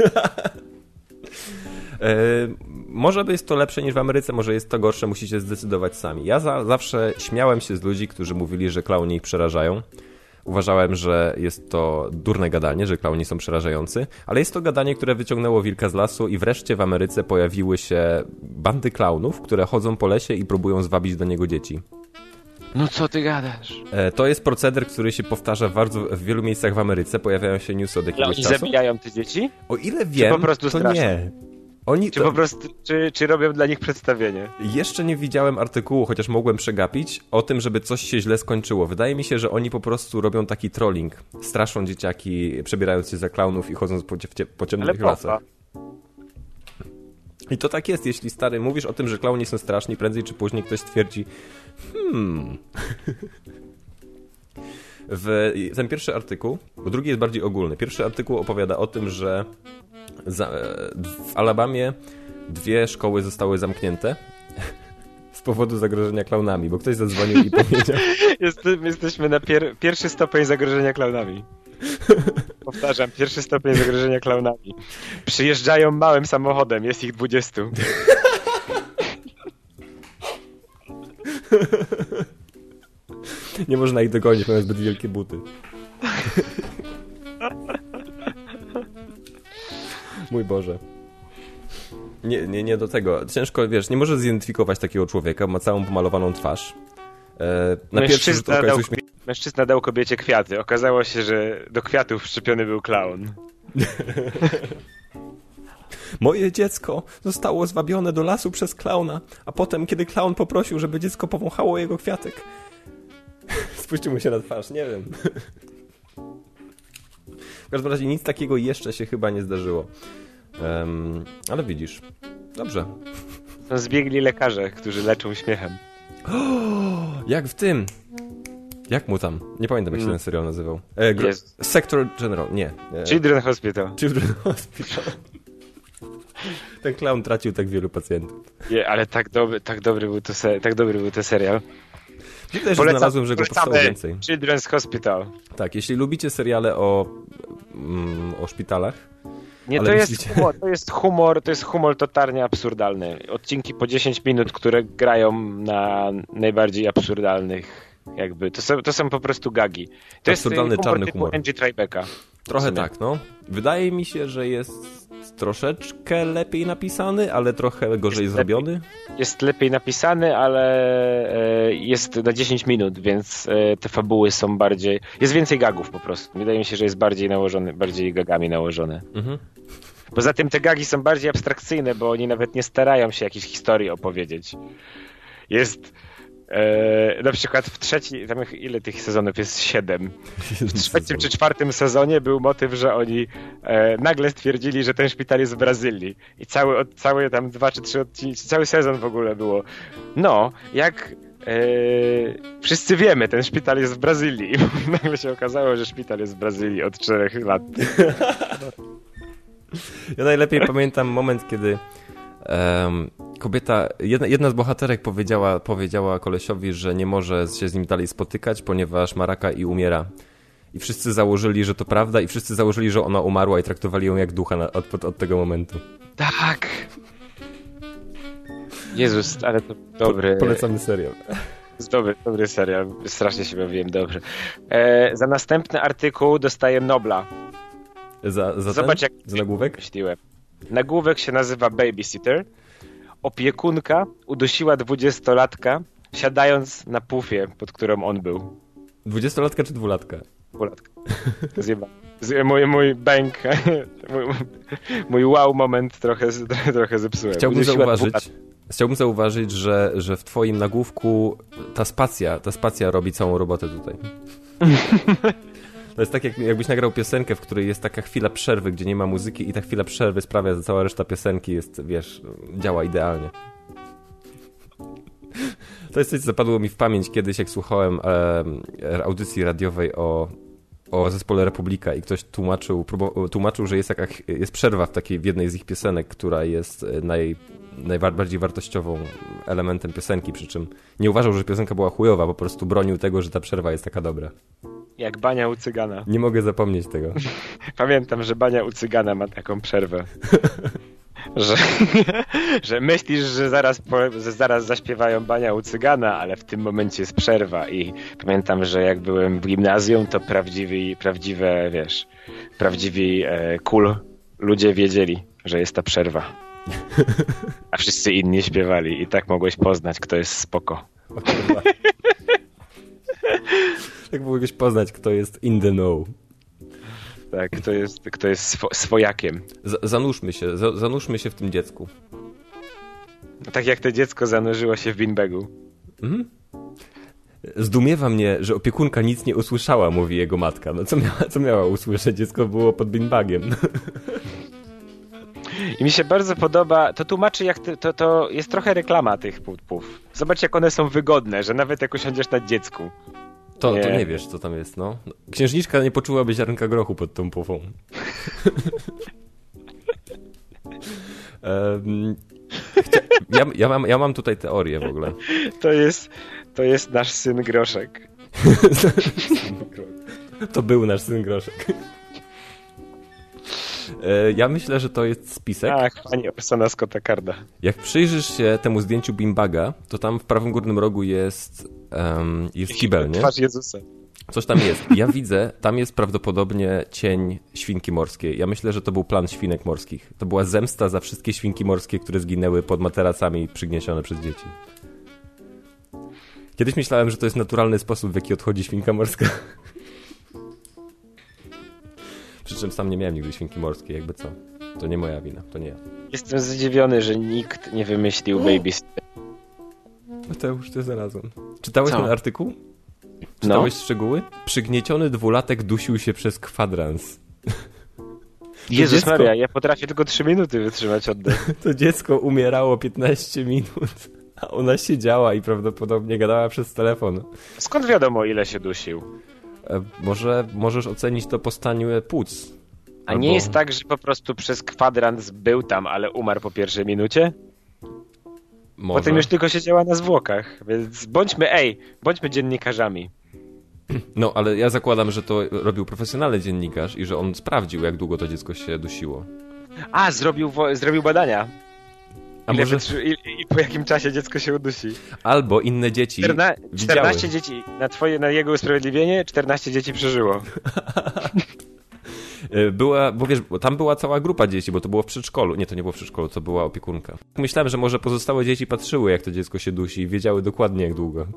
e, może by jest to lepsze niż w Ameryce, może jest to gorsze, musicie zdecydować sami. Ja za, zawsze śmiałem się z ludzi, którzy mówili, że klauni ich przerażają. Uważałem, że jest to durne gadanie, że klauni są przerażający, ale jest to gadanie, które wyciągnęło wilka z lasu i wreszcie w Ameryce pojawiły się bandy klaunów, które chodzą po lesie i próbują zwabić do niego dzieci. No co ty gadasz? E, to jest proceder, który się powtarza w, bardzo, w wielu miejscach w Ameryce, pojawiają się newsy od jakiegoś czasu. czasu. Zabijają te dzieci? O ile wiem, po prostu to straszą? nie. Oni czy to... po prostu, czy, czy robią dla nich przedstawienie? Jeszcze nie widziałem artykułu, chociaż mogłem przegapić, o tym, żeby coś się źle skończyło. Wydaje mi się, że oni po prostu robią taki trolling. Straszą dzieciaki, przebierając się za klaunów i chodząc po, cie, po ciemnych lasach. I to tak jest, jeśli stary mówisz o tym, że klauni są straszni, prędzej czy później ktoś stwierdzi hmm... W, ten pierwszy artykuł, bo drugi jest bardziej ogólny. Pierwszy artykuł opowiada o tym, że za, w Alabamie dwie szkoły zostały zamknięte z powodu zagrożenia klaunami, bo ktoś zadzwonił i powiedział... Jest, jesteśmy na pier, pierwszy stopień zagrożenia klaunami. Powtarzam, pierwszy stopień zagrożenia klaunami. Przyjeżdżają małym samochodem, jest ich dwudziestu. Nie można ich dogonić, mają zbyt wielkie buty. Mój Boże. Nie, nie, nie do tego. Ciężko, wiesz, nie możesz zidentyfikować takiego człowieka, ma całą pomalowaną twarz. E, na pierwszy rzut oka jest uśmiech... Mężczyzna dał kobiecie kwiaty. Okazało się, że do kwiatów wszczepiony był klaun. Moje dziecko zostało zwabione do lasu przez klauna, a potem, kiedy klaun poprosił, żeby dziecko powąchało jego kwiatek, spuścił mu się na twarz, nie wiem. W każdym razie nic takiego jeszcze się chyba nie zdarzyło. Um, ale widzisz. Dobrze. Są zbiegli lekarze, którzy leczą śmiechem. O, jak w tym. Jak mu tam? Nie pamiętam, jak się ten serial nazywał. E, gro... Sector General, nie. E... Children Hospital. Children Hospital. Ten clown tracił tak wielu pacjentów. Nie, ale tak dobry, tak dobry był to se... tak dobry był to serial. Widać, że znalazłem, że go powstało więcej. Children's Hospital. Tak, jeśli lubicie seriale o, mm, o szpitalach. Nie, to jest, humor, to jest humor, to jest humor totalnie absurdalny. Odcinki po dziesięć minut, które grają na najbardziej absurdalnych, jakby. To są, to są po prostu gagi. To absurdalny jest czarny typu humor. Angie Tribecka. Trochę tak, no. Wydaje mi się, że jest troszeczkę lepiej napisany, ale trochę gorzej jest zrobiony. Lepiej, jest lepiej napisany, ale e, jest na dziesięć minut, więc e, te fabuły są bardziej... Jest więcej gagów po prostu. Wydaje mi się, że jest bardziej nałożony, bardziej gagami nałożone. Mhm. Poza tym te gagi są bardziej abstrakcyjne, bo oni nawet nie starają się jakiejś historii opowiedzieć. Jest... E, na przykład w trzecim, tam ile tych sezonów jest? Siedem. W trzecim czy czwartym sezonie był motyw, że oni e, nagle stwierdzili, że ten szpital jest w Brazylii. I cały, od, cały tam dwa czy trzy odcinki, cały sezon w ogóle było. No, jak e, wszyscy wiemy, ten szpital jest w Brazylii. I nagle się okazało, że szpital jest w Brazylii od czterech lat. Ja najlepiej pamiętam moment, kiedy Um, kobieta, jedna, jedna z bohaterek powiedziała, powiedziała kolesiowi, że nie może się z nim dalej spotykać, ponieważ ma raka i umiera. I wszyscy założyli, że to prawda i wszyscy założyli, że ona umarła i traktowali ją jak ducha na, od, od, od tego momentu. Tak! Jezus, ale to dobry... Po, polecamy serial. Jest dobry, dobry serial. Strasznie się bawiłem dobrze. E, za następny artykuł dostaję Nobla. Za, za Zobacz, ten? jak za nagłówek? Myśliłem. Nagłówek się nazywa Babysitter. Opiekunka udusiła dwudziestolatka, siadając na pufie, pod którą on był. Dwudziestolatka czy dwulatka? Dwulatka. Zjeba. Mój, mój bank, mój, mój wow moment trochę, trochę zepsułem. Chciałbym udusiła zauważyć, dwulatka. chciałbym zauważyć, że, że w twoim nagłówku ta spacja, ta spacja robi całą robotę tutaj. To jest tak, jak, jakbyś nagrał piosenkę, w której jest taka chwila przerwy, gdzie nie ma muzyki i ta chwila przerwy sprawia, że cała reszta piosenki jest, wiesz, działa idealnie. To jest coś, co zapadło mi w pamięć kiedyś, jak słuchałem e, audycji radiowej o, o zespole Republika i ktoś tłumaczył, próbował, tłumaczył, że jest, jaka, jest przerwa w takiej w jednej z ich piosenek, która jest naj, najbardziej wartościową elementem piosenki, przy czym nie uważał, że piosenka była chujowa, po prostu bronił tego, że ta przerwa jest taka dobra. Jak bania u cygana. Nie mogę zapomnieć tego. Pamiętam, że bania u cygana ma taką przerwę. Że, że myślisz, że zaraz, po, że zaraz zaśpiewają bania u cygana, ale w tym momencie jest przerwa. I pamiętam, że jak byłem w gimnazjum, to prawdziwi, prawdziwe, wiesz, prawdziwi e, cool ludzie wiedzieli, że jest ta przerwa. A wszyscy inni śpiewali i tak mogłeś poznać, kto jest spoko. O kurwa. Tak mogłeś poznać, kto jest in the know. Tak, kto jest, kto jest swo, swojakiem. Z, zanurzmy się, za, zanurzmy się w tym dziecku. Tak jak to dziecko zanurzyło się w beanbagu. Mhm. Zdumiewa mnie, że opiekunka nic nie usłyszała, mówi jego matka. No co miała, co miała usłyszeć? Dziecko było pod beanbagiem. I mi się bardzo podoba, to tłumaczy, jak ty, to, to jest trochę reklama tych pupów. Zobacz, jak one są wygodne, że nawet jak usiądziesz na dziecku. To nie. to nie wiesz, co tam jest, no. Księżniczka nie poczułaby ziarnka grochu pod tą pufą. um, chcia... ja, ja, mam, ja mam tutaj teorię w ogóle. To jest, to jest nasz syn Groszek. To był nasz syn Groszek. Ja myślę, że to jest spisek. Ach, pani Orsona Scotta Carda. Jak przyjrzysz się temu zdjęciu beanbaga, to tam w prawym górnym rogu jest, um, jest kibel, nie? Twarz Jezusa. Coś tam jest. Ja widzę, tam jest prawdopodobnie cień świnki morskiej. Ja myślę, że to był plan świnek morskich. To była zemsta za wszystkie świnki morskie, które zginęły pod materacami przygniesione przez dzieci. Kiedyś myślałem, że to jest naturalny sposób, w jaki odchodzi świnka morska. Przy czym sam nie miałem nigdy świnki morskiej, jakby co. To nie moja wina, to nie ja. Jestem zdziwiony, że nikt nie wymyślił Babysitter. Mateusz, ty znalazłem. Czytałeś Co? ten artykuł? Czytałeś no. szczegóły? Przygnieciony dwulatek dusił się przez kwadrans. Jezus dziecko... Maria, ja potrafię tylko trzy minuty wytrzymać oddech. To dziecko umierało piętnaście minut, a ona siedziała i prawdopodobnie gadała przez telefon. Skąd wiadomo, ile się dusił? E, może możesz ocenić to po staniu płuc. A albo... nie jest tak, że po prostu przez kwadrans był tam, ale umarł po pierwszej minucie? Może. Potem już tylko siedziała na zwłokach, więc bądźmy, ej, bądźmy dziennikarzami. No, ale ja zakładam, że to robił profesjonalny dziennikarz i że on sprawdził, jak długo to dziecko się dusiło. A, zrobił, zrobił badania. A ile może... wytrzy... I, I po jakim czasie dziecko się udusi? Albo inne dzieci Czterna... widziały. czternaście dzieci, na, twoje, na jego usprawiedliwienie, czternaście dzieci przeżyło. Była, bo wiesz, bo tam była cała grupa dzieci, bo to było w przedszkolu. Nie, to nie było w przedszkolu, to była opiekunka. Myślałem, że może pozostałe dzieci patrzyły, jak to dziecko się dusi i wiedziały dokładnie, jak długo.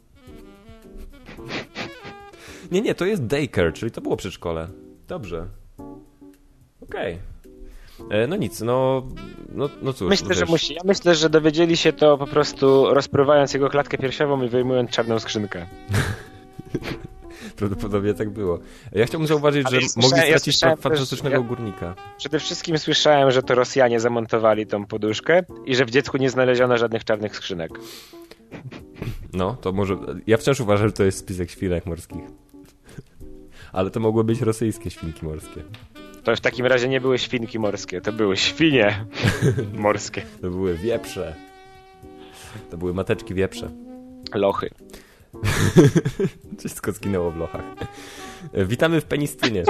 Nie, nie, to jest daycare, czyli to było przedszkole. Dobrze. Okej. Okay. No nic, no, no, no cóż. Myślę, że musi. Ja myślę, że dowiedzieli się to po prostu rozprowadzając jego klatkę piersiową i wyjmując czarną skrzynkę. Prawdopodobnie tak było. Ja chciałbym zauważyć, Ale że ja mogli stracić ja fantastycznego ja... górnika. Przede wszystkim słyszałem, że to Rosjanie zamontowali tą poduszkę i że w dziecku nie znaleziono żadnych czarnych skrzynek. No, to może... Ja wciąż uważam, że to jest spisek świnek morskich. Ale to mogły być rosyjskie świnki morskie. To w takim razie nie były świnki morskie, to były świnie morskie. To były wieprze. To były mateczki wieprze. Lochy. Wszystko zginęło w lochach. Witamy w Penistynie.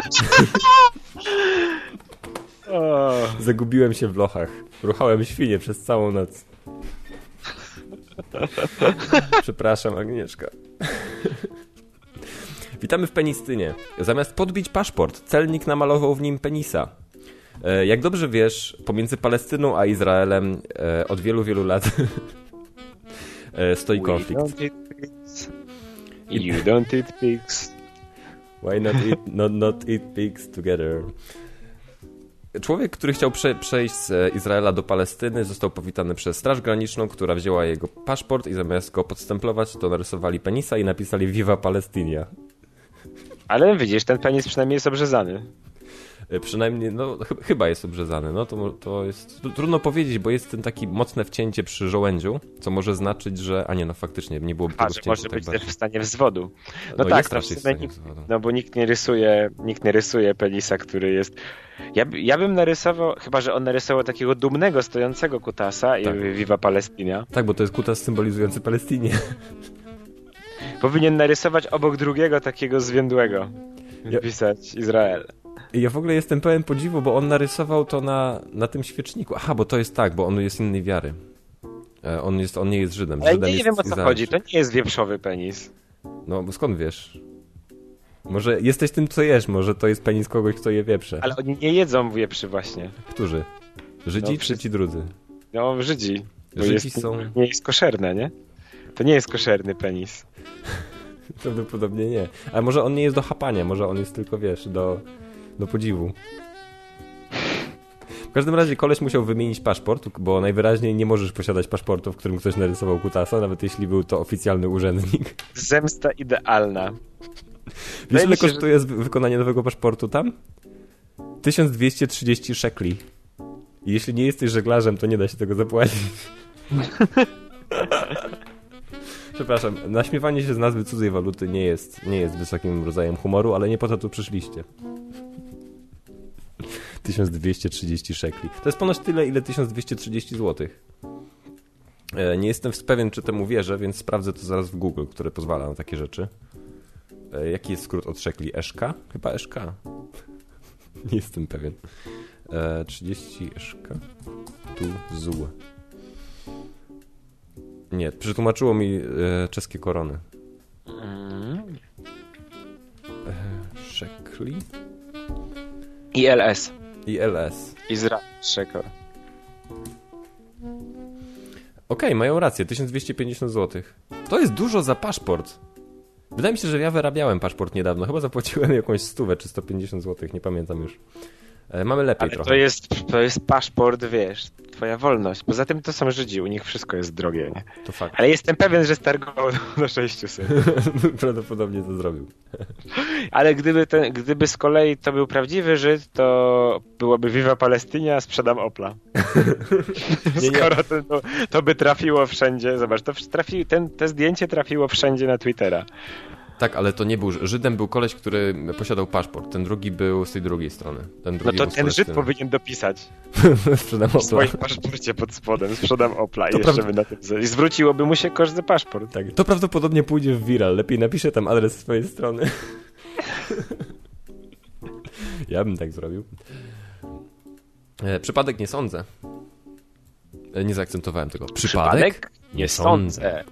Zagubiłem się w lochach. Ruchałem świnie przez całą noc. Przepraszam, Agnieszka. Witamy w Penistynie. Zamiast podbić paszport, celnik namalował w nim penisa. Jak dobrze wiesz, pomiędzy Palestyną a Izraelem od wielu, wielu lat stoi konflikt. You don't eat pigs. Why not eat, not, not eat pigs together? Człowiek, który chciał prze, przejść z Izraela do Palestyny, został powitany przez Straż Graniczną, która wzięła jego paszport i zamiast go podstemplować, to narysowali penisa i napisali Viva Palestinia. Ale widzisz, ten penis przynajmniej jest obrzezany. Przynajmniej, no ch- chyba jest obrzezany. No to, to jest trudno powiedzieć, bo jest ten taki mocne wcięcie przy żołędziu, co może znaczyć, że... A nie, no faktycznie, nie byłoby tego A, że może tak być bardziej. też w stanie wzwodu. No, No tak, jest no, raczej w w stanie nikt, wzwodu. no bo nikt nie rysuje, nikt nie rysuje penisa, który jest... Ja, ja bym narysował, chyba że on narysował takiego dumnego, stojącego kutasa i Tak. Viva Palestina. Tak, bo to jest kutas symbolizujący Palestynię. Powinien narysować obok drugiego takiego zwiędłego. Ja- Pisać Izrael. I ja w ogóle jestem pełen podziwu, bo on narysował to na, na tym świeczniku. Aha, bo to jest tak, bo on jest innej wiary. E, On, jest, on nie jest Żydem. Ale Żydem nie jest wiem o co Izraelczyk. chodzi, to nie jest wieprzowy penis. No, bo skąd wiesz? Może jesteś tym, co jesz, może to jest penis kogoś, kto je wieprze. Ale oni nie jedzą wieprzy właśnie. Którzy? Żydzi No, czy wszyscy. ci drudzy? No, Żydzi. Bo Żydzi jest, są... nie jest koszerne, nie? To nie jest koszerny penis. Prawdopodobnie nie. Ale może on nie jest do chapania, może on jest tylko, wiesz, do, do podziwu. W każdym razie koleś musiał wymienić paszport, bo najwyraźniej nie możesz posiadać paszportu, w którym ktoś narysował kutasa, nawet jeśli był to oficjalny urzędnik. Zemsta idealna. Wiesz, Wydaje ile mi się, że- kosztuje z- wykonanie nowego paszportu tam? tysiąc dwieście trzydzieści szekli. I jeśli nie jesteś żeglarzem, to nie da się tego zapłacić. Przepraszam, naśmiewanie się z nazwy cudzej waluty nie jest, nie jest wysokim rodzajem humoru, ale nie po to tu przyszliście. tysiąc dwieście trzydzieści szekli. To jest ponoć tyle, ile tysiąc dwieście trzydzieści złotych. E, nie jestem pewien, czy temu wierzę, więc sprawdzę to zaraz w Google, które pozwala na takie rzeczy. E, jaki jest skrót od szekli? Eszka? Chyba eszka. Nie jestem pewien. E, trzydzieści eszka. Tu zł. Nie, przetłumaczyło mi e, czeskie korony. Mm. E, szekli? I L S. I L S. Izrael. Shekel. Okej, mają rację, tysiąc dwieście pięćdziesiąt złotych. To jest dużo za paszport. Wydaje mi się, że ja wyrabiałem paszport niedawno. Chyba zapłaciłem jakąś stówę czy sto pięćdziesiąt złotych, nie pamiętam już. E, mamy lepiej Ale trochę. to jest, to jest paszport, wiesz, twoja wolność. Poza tym to są Żydzi, u nich wszystko jest drogie, nie? To fakt. Ale jestem pewien, że stargował do sześciuset. Prawdopodobnie to zrobił. Ale gdyby, ten, gdyby z kolei to był prawdziwy Żyd, to byłoby Viva Palestynia, sprzedam Opla. Nie, nie. Skoro to, to, to by trafiło wszędzie. Zobacz, to trafi, ten, to zdjęcie trafiło wszędzie na Twittera. Tak, ale to nie był Żydem, był koleś, który posiadał paszport. Ten drugi był z tej drugiej strony. Ten No drugi to był z ten Żyd Palestyny. powinien dopisać Sprzedam w Opla. swoim paszporcie pod spodem. Sprzedam Opla i To jeszcze prawda- by na tym... z- I zwróciłoby mu się koszt za paszport. Tak, to prawdopodobnie pójdzie w viral. Lepiej napiszę tam adres swojej strony. Ja bym tak zrobił. E, przypadek nie sądzę. E, nie zaakcentowałem tego. Przypadek? Nie sądzę.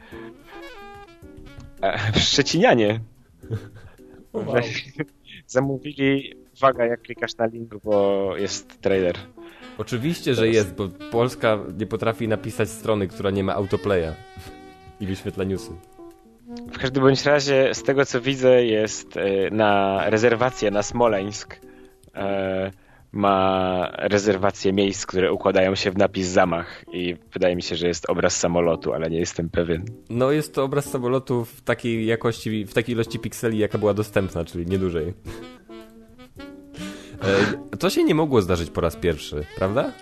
E, Szczecinianie Wow. zamówili, uwaga, jak klikasz na link, bo jest trailer. Oczywiście, że jest, bo Polska nie potrafi napisać strony, która nie ma autoplaya i wyświetla newsy. W każdym bądź razie, z tego co widzę, jest e, na rezerwację na Smoleńsk. E, ma rezerwację miejsc, które układają się w napis zamach i wydaje mi się, że jest obraz samolotu, ale nie jestem pewien. No jest to obraz samolotu w takiej jakości, w takiej ilości pikseli, jaka była dostępna, czyli nie dłużej. E, to się nie mogło zdarzyć po raz pierwszy, prawda?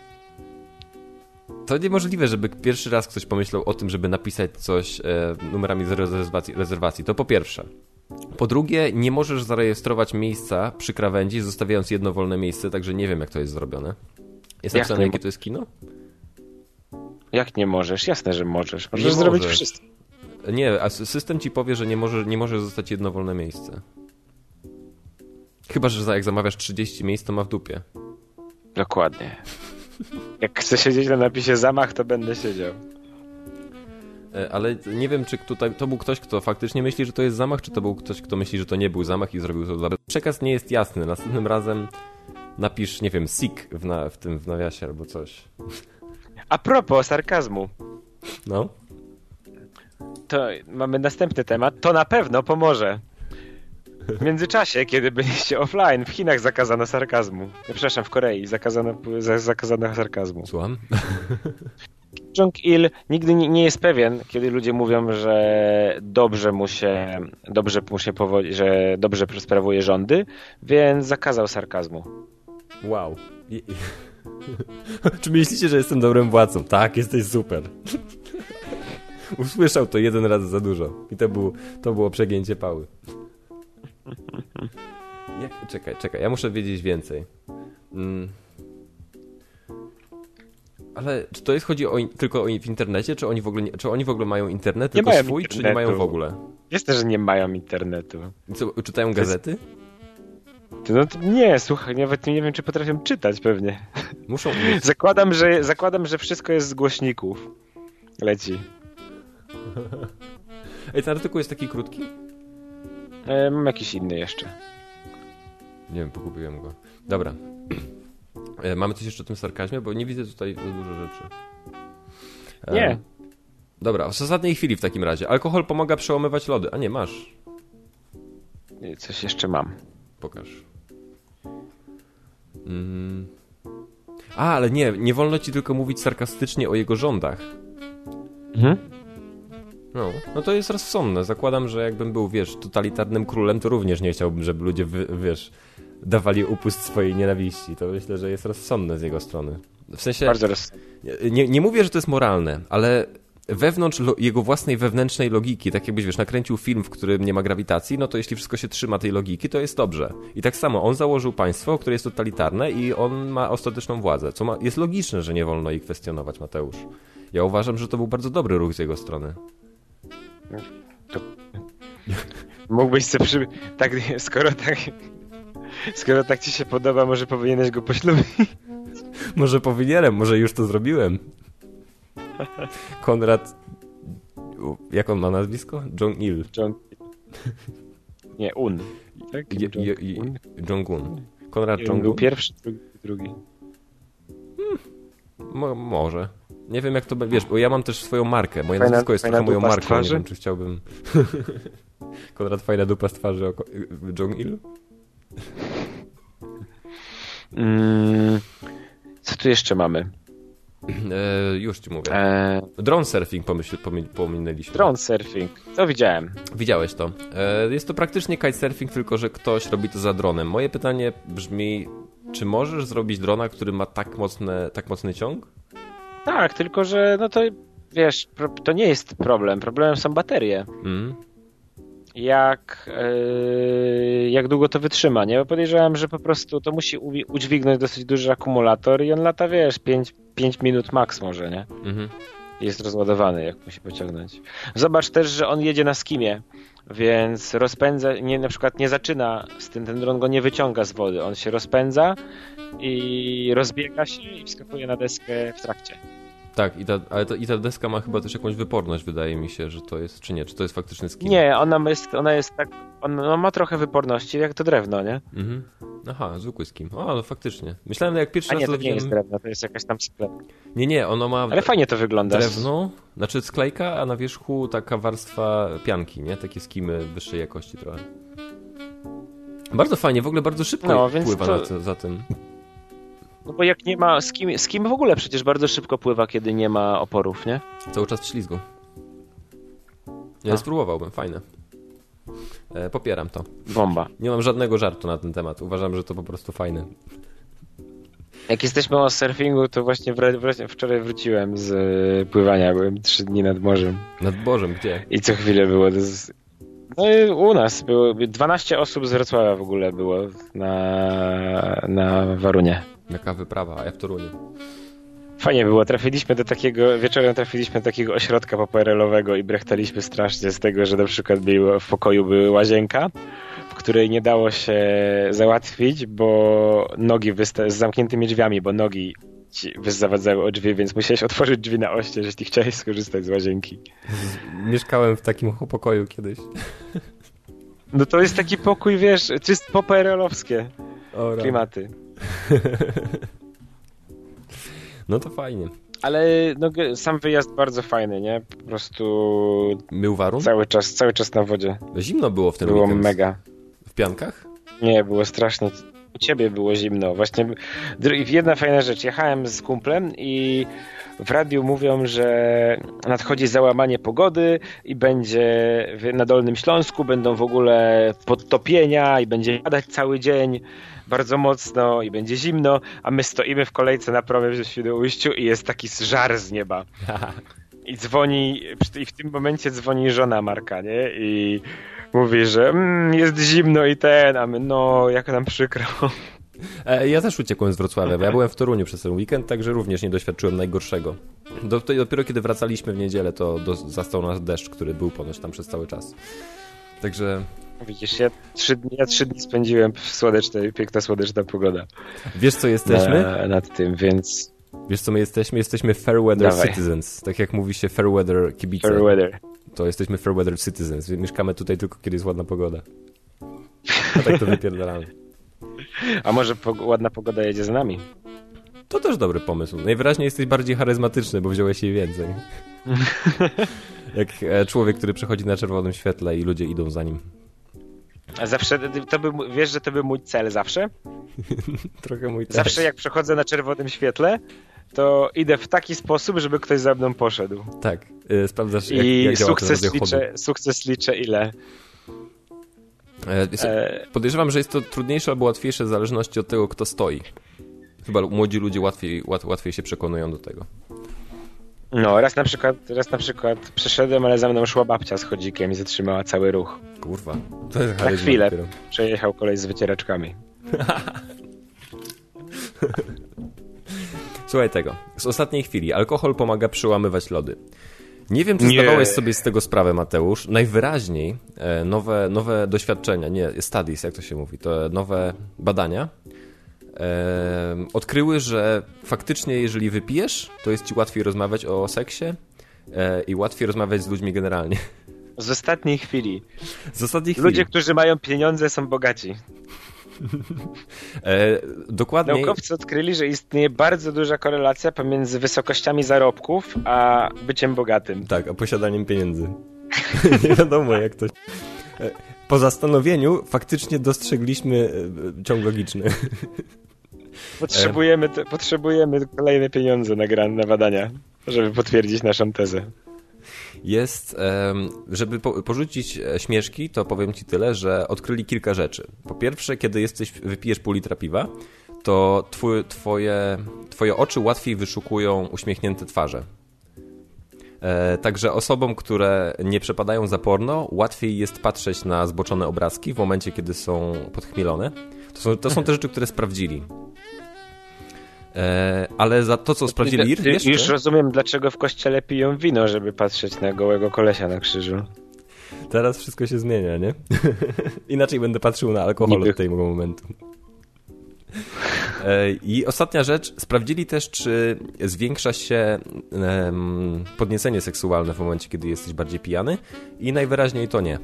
To niemożliwe, żeby pierwszy raz ktoś pomyślał o tym, żeby napisać coś e, numerami z rezerwacji, rezerwacji. To po pierwsze. Po drugie, nie możesz zarejestrować miejsca przy krawędzi, zostawiając jedno wolne miejsce, także nie wiem, jak to jest zrobione. Jest Jak napisane, nie jakie mo- to jest kino? Jak nie możesz? Jasne, że możesz. Możesz Nie zrobić możesz. wszystko. Nie, a system ci powie, że nie może, nie może zostać jedno wolne miejsce. Chyba, że za- jak zamawiasz trzydzieści miejsc, to ma w dupie. Dokładnie. Jak chcę siedzieć na napisie zamach, to będę siedział. E, Ale nie wiem, czy tutaj to był ktoś, kto faktycznie myśli, że to jest zamach, czy to był ktoś, kto myśli, że to nie był zamach i zrobił to dla... Przekaz nie jest jasny. Następnym razem napisz, nie wiem, sik w, na, w tym w nawiasie albo coś. A propos sarkazmu, No. to mamy następny temat. To na pewno pomoże. W międzyczasie, kiedy byliście offline, w Chinach zakazano sarkazmu. Ja, przepraszam, w Korei zakazano, za- zakazano sarkazmu. Słucham? Jong-il nigdy nie, nie jest pewien, kiedy ludzie mówią, że dobrze mu się, dobrze mu się powodzi, że dobrze sprawuje rządy, więc zakazał sarkazmu. Wow. I, i... Czy myślicie, że jestem dobrym władcą? Tak, jesteś super. Usłyszał to jeden raz za dużo. I to, był, to było przegięcie pały. Jak... Czekaj, czekaj, ja muszę wiedzieć więcej. Mm. Ale czy to jest chodzi o, tylko o w internecie, czy oni w ogóle, nie, czy oni w ogóle mają internet, nie tylko mają swój, internetu. czy nie mają w ogóle? Jest też, że nie mają internetu. Co, czytają gazety? No to nie, słuchaj, nawet nie wiem, czy potrafią czytać pewnie. Muszą mieć. Zakładam, że, zakładam, że wszystko jest z głośników. Leci. Ej, ten artykuł jest taki krótki? E, mam jakiś inny jeszcze. Nie wiem, pogubiłem go. Dobra. E, mamy coś jeszcze o tym sarkazmie? Bo nie widzę tutaj dużo rzeczy. E, Nie. Dobra, w ostatniej chwili w takim razie. Alkohol pomaga przełamywać lody. A nie, masz. Coś jeszcze mam. Pokaż. Mm. A, ale nie, nie wolno ci tylko mówić sarkastycznie o jego rządach. Mhm. No, no to jest rozsądne. Zakładam, że jakbym był, wiesz, totalitarnym królem, to również nie chciałbym, żeby ludzie, wy, wiesz, dawali upust swojej nienawiści. To myślę, że jest rozsądne z jego strony. W sensie... Bardzo rozsądne. Nie, nie mówię, że to jest moralne, ale wewnątrz lo, jego własnej wewnętrznej logiki, tak jakbyś, wiesz, nakręcił film, w którym nie ma grawitacji, no to jeśli wszystko się trzyma tej logiki, to jest dobrze. I tak samo, on założył państwo, które jest totalitarne i on ma ostateczną władzę, co ma, jest logiczne, że nie wolno jej kwestionować, Mateusz. Ja uważam, że to był bardzo dobry ruch z jego strony. To... Mógłbyś sobie przy... tak, skoro tak skoro tak ci się podoba, może powinieneś go poślubić? Może powinienem, może już to zrobiłem. Konrad... Jak on ma nazwisko? Jong-il. Jong... Nie, Un. Tak? Je, je, je, Jong-un. Konrad Jong-un. Był pierwszy, drugi. drugi. Hmm. Mo, może. Nie wiem jak to będzie, wiesz, bo ja mam też swoją markę. Moje fajna, nazwisko jest trochę moją marką. Twarzy? Nie wiem, czy chciałbym... Konrad, fajna dupa z twarzy o Jong-il? Mm, co tu jeszcze mamy? E, już ci mówię. E... Drone surfing pomyśl, pomi, pominęliśmy. Drone surfing. To widziałem. Widziałeś to. E, jest to praktycznie kitesurfing, tylko że ktoś robi to za dronem. Moje pytanie brzmi, czy możesz zrobić drona, który ma tak, mocne, tak mocny ciąg? Tak, tylko że no to wiesz, to nie jest problem. Problemem są baterie. Mm. Jak, yy, jak długo to wytrzyma, nie? Bo podejrzewam, że po prostu to musi udźwignąć dosyć duży akumulator i on lata, wiesz, pięć minut max może, nie? Mm-hmm. Jest rozładowany, jak musi pociągnąć. Zobacz też, że on jedzie na skimie, więc rozpędza, nie, na przykład nie zaczyna z tym, ten dron go nie wyciąga z wody, on się rozpędza i rozbiega się i wskakuje na deskę w trakcie. Tak, i ta, ale to, i ta deska ma chyba też jakąś wyporność, wydaje mi się, że to jest, czy nie, czy to jest faktyczny skim? Nie, ona jest, ona jest tak, ona ma trochę wyporności, jak to drewno, nie? Mhm. Aha, zwykły skim. O, no faktycznie. Myślałem, jak pierwszy A nie, raz to to nie jest drewno, to jest jakaś tam sklep. Nie, nie, ono ma... Ale fajnie to wygląda. Drewno, znaczy sklejka, a na wierzchu taka warstwa pianki, nie? Takie skimy wyższej jakości trochę. Bardzo fajnie, w ogóle bardzo szybko no, więc pływa to... na to, za tym. No bo jak nie ma skim, skim w ogóle przecież bardzo szybko pływa, kiedy nie ma oporów, nie? Cały czas w ślizgu. Ja spróbowałbym, fajne. E, popieram to. Bomba. Nie mam żadnego żartu na ten temat. Uważam, że to po prostu fajne. Jak jesteśmy o surfingu, to właśnie wr- wczoraj wróciłem z pływania. Byłem trzy dni nad morzem. Nad morzem, gdzie? I co chwilę było... Z... No i u nas było dwanaście osób z Wrocławia w ogóle było na, na Warunie. Jaka wyprawa, a ja w Toruniu. Fajnie było, trafiliśmy do takiego, wieczorem trafiliśmy do takiego ośrodka P P R L-owego i brechtaliśmy strasznie z tego, że na przykład było, w pokoju była łazienka, w której nie dało się załatwić, bo nogi wysta- z zamkniętymi drzwiami, bo nogi ci zawadzały o drzwi, więc musiałeś otworzyć drzwi na oście, jeśli chciałeś skorzystać z łazienki. Mieszkałem w takim pokoju kiedyś. No to jest taki pokój, wiesz, czysto P P R L-owskie klimaty. No to fajnie. Ale no, sam wyjazd bardzo fajny, nie? Po prostu... Mył warun? Cały czas, cały czas na wodzie. Zimno było w tym Było weekend. mega. W piankach? Nie, było strasznie. U ciebie było zimno. Właśnie jedna fajna rzecz. Jechałem z kumplem i w radiu mówią, że nadchodzi załamanie pogody i będzie na Dolnym Śląsku, będą w ogóle podtopienia i będzie padać cały dzień bardzo mocno i będzie zimno, a my stoimy w kolejce na promie w Świnoujściu i jest taki żar z nieba. I dzwoni, i w tym momencie dzwoni żona Marka, nie? I mówi, że mm, jest zimno i ten, a my, no, jak nam przykro. Ja też uciekłem z Wrocławia, bo ja byłem w Toruniu przez ten weekend, także również nie doświadczyłem najgorszego. Dopiero kiedy wracaliśmy w niedzielę, to do, zastał nas deszcz, który był ponoć tam przez cały czas. Także... Widzisz, ja trzy dni, ja trzy dni spędziłem w słonecznej, piękna słoneczna pogoda. Wiesz, co jesteśmy? Na, nad tym, więc... Wiesz, co my jesteśmy? Jesteśmy fair weather Dawaj. citizens. Tak jak mówi się fair weather kibice. Fair weather. To jesteśmy fair weather citizens. Mieszkamy tutaj tylko, kiedy jest ładna pogoda. A tak to wypierdalamy. A może po, ładna pogoda jedzie z nami? To też dobry pomysł. Najwyraźniej jesteś bardziej charyzmatyczny, bo wziąłeś jej więcej. Jak człowiek, który przechodzi na czerwonym świetle i ludzie idą za nim. A zawsze, to by, wiesz, że to był mój cel zawsze? Trochę mój też. Zawsze jak przechodzę na czerwonym świetle, to idę w taki sposób, żeby ktoś za mną poszedł. Tak, yy, sprawdzasz jak, I jak działa sukces ten liczę, sukces liczę ile. E, podejrzewam, że jest to trudniejsze albo łatwiejsze w zależności od tego, kto stoi. Chyba młodzi ludzie łatwiej, łat, łatwiej się przekonują do tego. No, raz na przykład, raz na przykład przeszedłem, ale za mną szła babcia z chodzikiem i zatrzymała cały ruch. Kurwa. To jest na chwilę dopiero. Przejechał kolej z wycieraczkami. Słuchaj tego. Z ostatniej chwili. Alkohol pomaga przełamywać lody. Nie wiem, czy nie. zdawałeś sobie z tego sprawę, Mateusz. Najwyraźniej e, nowe, nowe doświadczenia, nie, studies, jak to się mówi, to nowe badania e, odkryły, że faktycznie jeżeli wypijesz, to jest ci łatwiej rozmawiać o seksie e, i łatwiej rozmawiać z ludźmi generalnie. Z ostatniej chwili. Z ostatniej chwili. Ludzie, którzy mają pieniądze, są bogaci. e, dokładnie. Naukowcy odkryli, że istnieje bardzo duża korelacja pomiędzy wysokościami zarobków a byciem bogatym. Tak, a posiadaniem pieniędzy. Nie wiadomo jak to... Po zastanowieniu faktycznie dostrzegliśmy ciąg logiczny. Potrzebujemy, te, potrzebujemy kolejne pieniądze na, gran, na badania, żeby potwierdzić naszą tezę. Jest, żeby porzucić śmieszki, to powiem ci tyle, że odkryli kilka rzeczy. Po pierwsze, kiedy jesteś, wypijesz pół litra piwa, to twój, twoje, twoje oczy łatwiej wyszukują uśmiechnięte twarze. Także osobom, które nie przepadają za porno, łatwiej jest patrzeć na zboczone obrazki w momencie, kiedy są podchmielone. To są, to są te rzeczy, które sprawdzili. E, ale za to, co sprawdzili ty, ty, jeszcze... Już rozumiem, dlaczego w kościele piją wino, żeby patrzeć na gołego kolesia na krzyżu. Teraz wszystko się zmienia, nie? Inaczej będę patrzył na alkohol Niby. Od tego momentu. E, I ostatnia rzecz. Sprawdzili też, czy zwiększa się um, podniecenie seksualne w momencie, kiedy jesteś bardziej pijany. I najwyraźniej to nie.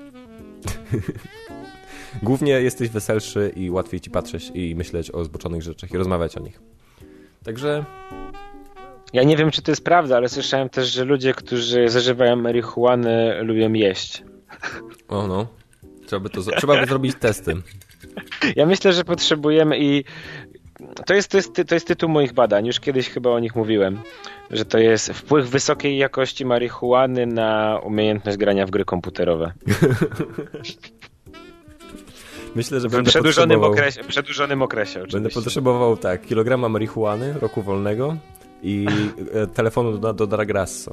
Głównie jesteś weselszy i łatwiej ci patrzeć i myśleć o zboczonych rzeczach i rozmawiać o nich. Także... Ja nie wiem, czy to jest prawda, ale słyszałem też, że ludzie, którzy zażywają marihuanę, lubią jeść. O no. Trzeba by, to, trzeba by zrobić testy. Ja myślę, że potrzebujemy i... To jest, to, jest, to jest tytuł moich badań. Już kiedyś chyba o nich mówiłem. Że to jest wpływ wysokiej jakości marihuany na umiejętność grania w gry komputerowe. Myślę, że w będę przedłużonym potrzebował... okresie, przedłużonym okresie oczywiście. Będę potrzebował tak, kilograma marihuany, roku wolnego i telefonu do, do Daragrasso.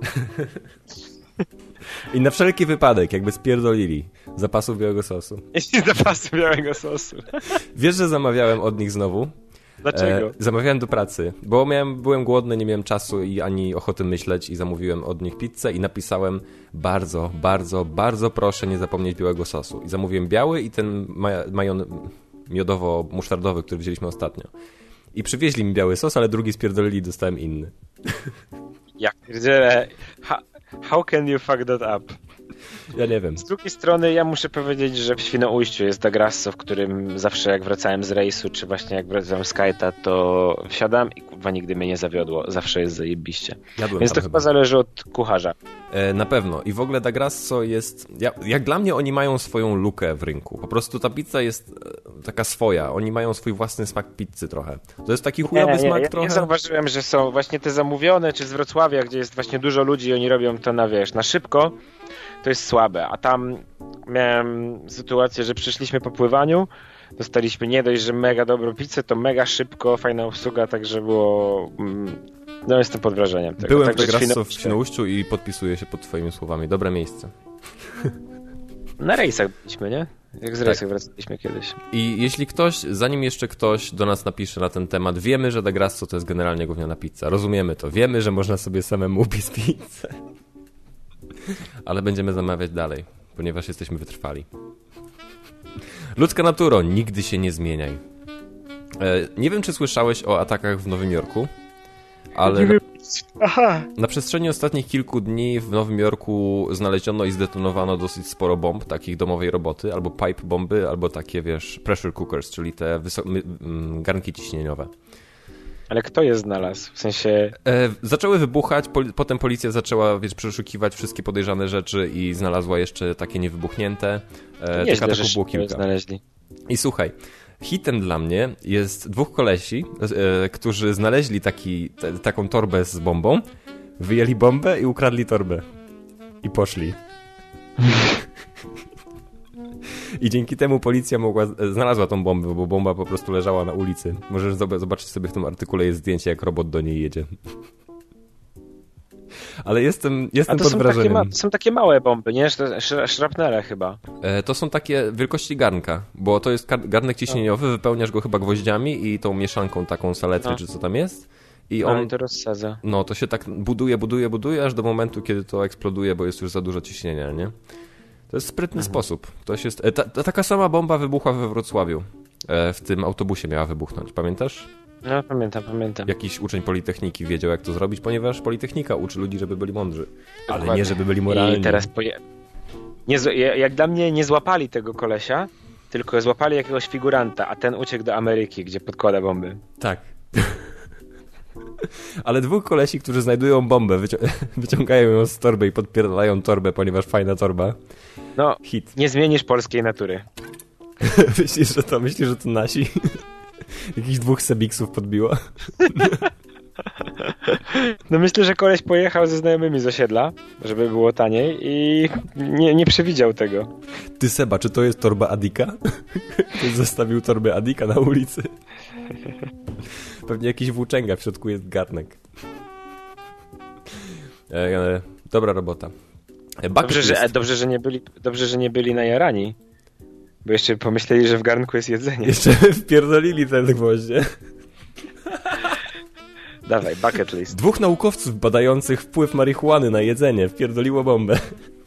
I na wszelki wypadek, jakby spierdolili zapasów białego sosu. Zapasów białego sosu. Wiesz, że zamawiałem od nich znowu? Dlaczego? E, zamawiałem do pracy, bo miałem, byłem głodny, nie miałem czasu i ani ochoty myśleć i zamówiłem od nich pizzę i napisałem bardzo, bardzo, bardzo proszę nie zapomnieć białego sosu. I zamówiłem biały i ten maj- majon miodowo-musztardowy, który wzięliśmy ostatnio. I przywieźli mi biały sos, ale drugi spierdolili i dostałem inny. Jak pierdzielę. How, how can you fuck that up? Ja nie wiem. Z drugiej strony ja muszę powiedzieć, że w Świnoujściu jest Da Grasso, w którym zawsze jak wracałem z rejsu, czy właśnie jak wracałem z kajta, to wsiadam i kurwa nigdy mnie nie zawiodło. Zawsze jest zajebiście. Jadłem Więc to chyba zależy od kucharza. E, na pewno. I w ogóle Da Grasso jest... Ja, jak dla mnie oni mają swoją lukę w rynku. Po prostu ta pizza jest e, taka swoja. Oni mają swój własny smak pizzy trochę. To jest taki chujowy nie, nie, smak ja, trochę. Ja zauważyłem, że są właśnie te zamówione, czy z Wrocławia, gdzie jest właśnie dużo ludzi i oni robią to na, wiesz, na szybko. To jest słabe, a tam miałem sytuację, że przyszliśmy po pływaniu, dostaliśmy nie dość, że mega dobrą pizzę, to mega szybko, fajna obsługa, także było... No jestem pod wrażeniem tego. Byłem także w Da Grasso w Świnoujściu i podpisuję się pod twoimi słowami. Dobre miejsce. Na rejsach byliśmy, nie? Jak z rejsach tak. Wracaliśmy kiedyś. I jeśli ktoś, zanim jeszcze ktoś do nas napisze na ten temat, wiemy, że Da Grasso to jest generalnie gówniana pizza. Rozumiemy to. Wiemy, że można sobie samemu upiec pizzę. Ale będziemy zamawiać dalej, ponieważ jesteśmy wytrwali. Ludzka naturo, nigdy się nie zmieniaj. E, nie wiem, czy słyszałeś o atakach w Nowym Jorku, ale na, Aha. na przestrzeni ostatnich kilku dni w Nowym Jorku znaleziono i zdetonowano dosyć sporo bomb, takich domowej roboty, albo pipe bomby, albo takie, wiesz, pressure cookers, czyli te wysok- my, m, garnki ciśnieniowe. Ale kto je znalazł? W sensie... E, zaczęły wybuchać, poli- potem policja zaczęła, wiesz, przeszukiwać wszystkie podejrzane rzeczy i znalazła jeszcze takie niewybuchnięte. E, Nie tych ataków że było kilka. Znaleźli. I słuchaj, hitem dla mnie jest dwóch kolesi, e, którzy znaleźli taki, te, taką torbę z bombą, wyjęli bombę i ukradli torbę. I poszli. I dzięki temu policja mogła, znalazła tą bombę, bo bomba po prostu leżała na ulicy. Możesz zobaczyć sobie w tym artykule, jest zdjęcie, jak robot do niej jedzie. Ale jestem, jestem A to pod są wrażeniem. Takie ma- to są takie małe bomby, nie? Sz- szrapnele chyba. E, to są takie wielkości garnka, bo to jest garnek ciśnieniowy, wypełniasz go chyba gwoździami i tą mieszanką taką saletry, A. czy co tam jest. I On... on, No i to rozsadza. no to się tak buduje, buduje, buduje, aż do momentu, kiedy to eksploduje, bo jest już za dużo ciśnienia, nie? To jest sprytny mhm. sposób. To się, ta, ta, taka sama bomba wybuchła we Wrocławiu. E, w tym autobusie miała wybuchnąć, pamiętasz? No pamiętam, pamiętam. Jakiś uczeń Politechniki wiedział, jak to zrobić, ponieważ Politechnika uczy ludzi, żeby byli mądrzy. Ale Dokładnie. nie, żeby byli moralni. I teraz poje... nie, jak dla mnie nie złapali tego kolesia, tylko złapali jakiegoś figuranta, a ten uciekł do Ameryki, gdzie podkłada bomby. Tak. Ale dwóch kolesi, którzy znajdują bombę, wycią- wyciągają ją z torby i podpierdalają torbę, ponieważ fajna torba. No, hit. Nie zmienisz polskiej natury. Myślisz, że to, myślisz, że to nasi? Jakichś dwóch sebiksów podbiło? No myślę, że koleś pojechał ze znajomymi z osiedla, żeby było taniej i nie, nie przewidział tego. Ty Seba, czy to jest torba Adika? Ktoś zostawił torbę Adika na ulicy. Pewnie jakiś włóczęga, w środku jest garnek. E, e, dobra robota. E, dobrze, że, dobrze, że nie byli, dobrze, że nie byli najarani. Bo jeszcze pomyśleli, że w garnku jest jedzenie. Jeszcze wpierdolili ten gwoździe. Dawaj, bucket list. Dwóch naukowców badających wpływ marihuany na jedzenie wpierdoliło bombę.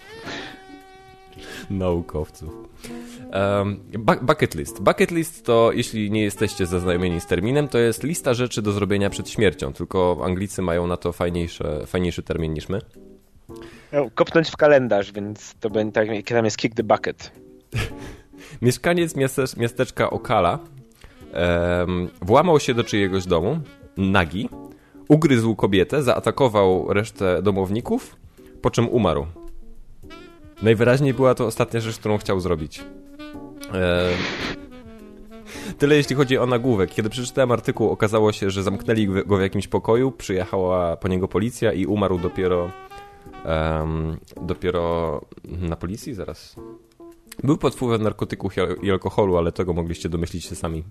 Naukowców. Um, bu- bucket list. Bucket list to, jeśli nie jesteście zaznajomieni z terminem, to jest lista rzeczy do zrobienia przed śmiercią, tylko Anglicy mają na to fajniejsze, fajniejszy termin niż my. No, kopnąć w kalendarz, więc to będzie tak, kiedy tam jest kick the bucket. Mieszkaniec miastecz- miasteczka Ocala um, włamał się do czyjegoś domu, nagi, ugryzł kobietę, zaatakował resztę domowników, po czym umarł. Najwyraźniej była to ostatnia rzecz, którą chciał zrobić. Eee... Tyle jeśli chodzi o nagłówek. Kiedy przeczytałem artykuł, okazało się, że zamknęli go w jakimś pokoju, przyjechała po niego policja i umarł dopiero um, dopiero na policji? Zaraz. Był pod wpływem narkotyków i alkoholu, ale tego mogliście domyślić się sami.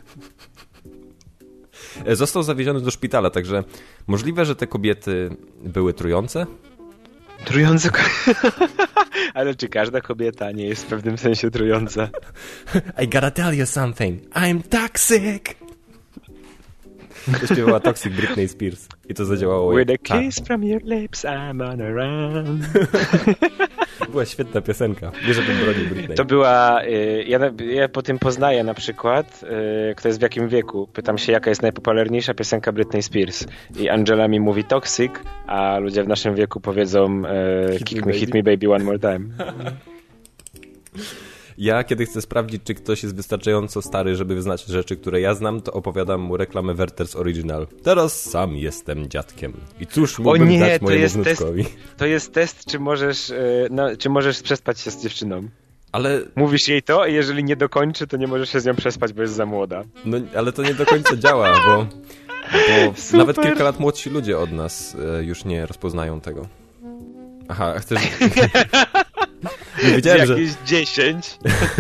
Został zawieziony do szpitala, także możliwe, że te kobiety były trujące? Trujące kobiety? Ale czy każda kobieta nie jest w pewnym sensie trująca? I gotta tell you something. I'm toxic! To śpiewała Toxic Britney Spears. I to zadziałało. With a kiss from your lips, I'm on a run. Była świetna piosenka. Nie żebym bronił Britney. To była... Y, ja, ja po tym poznaję na przykład, y, kto jest w jakim wieku. Pytam się, jaka jest najpopularniejsza piosenka Britney Spears. I Angela mi mówi Toxic, a ludzie w naszym wieku powiedzą y, hit, me, hit me baby one more time. Ja, kiedy chcę sprawdzić, czy ktoś jest wystarczająco stary, żeby znać rzeczy, które ja znam, to opowiadam mu reklamę Werther's Original. Teraz sam jestem dziadkiem. I cóż mógłbym nie, dać mojemu wnuczkowi? To jest test, czy możesz, no, czy możesz przespać się z dziewczyną. Ale... Mówisz jej to i jeżeli nie dokończy, to nie możesz się z nią przespać, bo jest za młoda. No, ale to nie do końca działa, bo, bo nawet kilka lat młodsi ludzie od nas już nie rozpoznają tego. Aha, chcesz... Nie wiedziałem, jakieś że... dziesięć.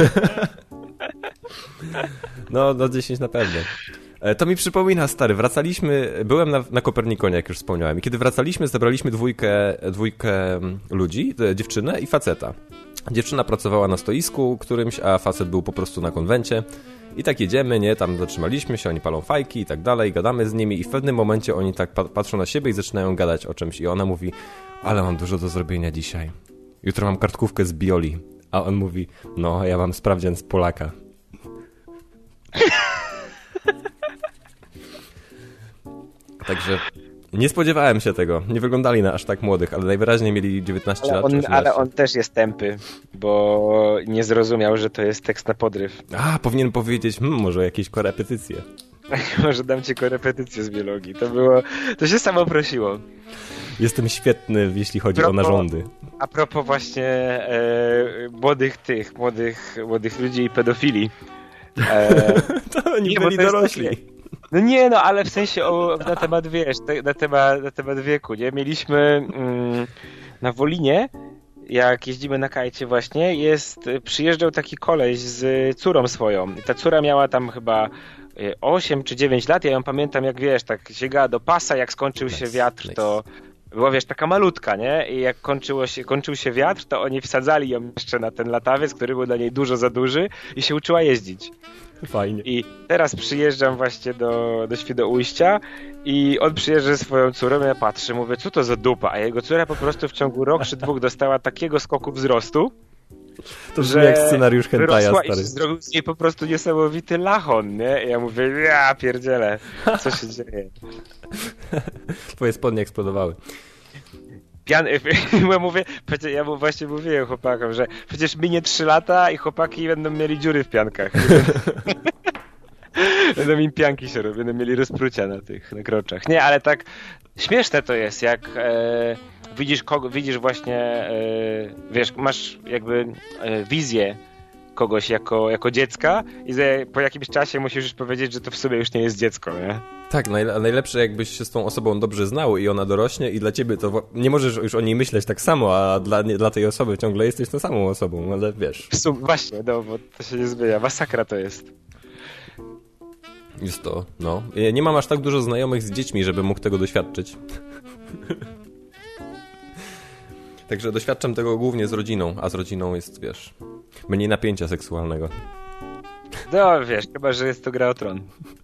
No, no dziesięć na pewno. To mi przypomina, stary, wracaliśmy, byłem na, na Kopernikonie, jak już wspomniałem, i kiedy wracaliśmy, zebraliśmy dwójkę, dwójkę ludzi, dziewczynę i faceta. Dziewczyna pracowała na stoisku którymś, a facet był po prostu na konwencie. I tak jedziemy, nie, tam zatrzymaliśmy się, oni palą fajki i tak dalej, gadamy z nimi i w pewnym momencie oni tak patrzą na siebie i zaczynają gadać o czymś i ona mówi, ale mam dużo do zrobienia dzisiaj. Jutro mam kartkówkę z bioli. A on mówi, no ja mam sprawdzian z Polaka. Także nie spodziewałem się tego. Nie wyglądali na aż tak młodych, ale najwyraźniej mieli dziewiętnaście ale lat. On, ale on też jest tępy, bo nie zrozumiał, że to jest tekst na podryw. A, powinien powiedzieć, hmm, może jakieś korepetycje. Może dam ci korepetycję z biologii. To było, to się samo prosiło. Jestem świetny, jeśli chodzi propos, o narządy. A propos właśnie e, młodych tych, młodych, młodych ludzi i pedofilii. E, to oni nie, byli dorośli. Takie, no nie, no ale w sensie o, na temat, wiesz, na temat, na temat wieku, nie? Mieliśmy mm, na Wolinie, jak jeździmy na kajcie właśnie, jest, przyjeżdżał taki koleś z córą swoją. I ta córa miała tam chyba osiem czy dziewięć lat, ja ją pamiętam, jak wiesz, tak sięgała do pasa, jak skończył nice, się wiatr, nice. To była, wiesz, taka malutka, nie? I jak kończyło się, kończył się wiatr, to oni wsadzali ją jeszcze na ten latawiec, który był dla niej dużo za duży i się uczyła jeździć. Fajnie. I teraz przyjeżdżam właśnie do, do Świnoujścia i on przyjeżdża ze swoją córą, ja patrzę, mówię, co to za dupa? A jego córa po prostu w ciągu roku czy dwóch dostała takiego skoku wzrostu, to brzmi jak scenariusz hentaja, stary. I zrobił z niej po prostu niesamowity lachon, nie? I ja mówię, ja pierdzielę, co się dzieje? Twoje spodnie eksplodowały. Pian... Ja mówię, ja mu właśnie mówiłem chłopakom, że przecież minie trzy lata i chłopaki będą mieli dziury w piankach. Będą im pianki się robią, będą mieli rozprucia na tych, na kroczach. Nie, ale tak śmieszne to jest, jak e, widzisz kogo, widzisz właśnie, e, wiesz, masz jakby e, wizję kogoś jako, jako dziecka i że po jakimś czasie musisz już powiedzieć, że to w sumie już nie jest dziecko, nie? Tak, najle- najlepsze jakbyś się z tą osobą dobrze znał i ona dorośnie i dla ciebie to nie możesz już o niej myśleć tak samo, a dla, nie, dla tej osoby ciągle jesteś tą samą osobą, ale wiesz. W sumie, właśnie, no, bo to się nie zmienia. Masakra to jest. Jest to, no. Ja nie mam aż tak dużo znajomych z dziećmi, żeby mógł tego doświadczyć. Także doświadczam tego głównie z rodziną, a z rodziną jest, wiesz, mniej napięcia seksualnego. No, wiesz, chyba, że jest to Gra o Tron.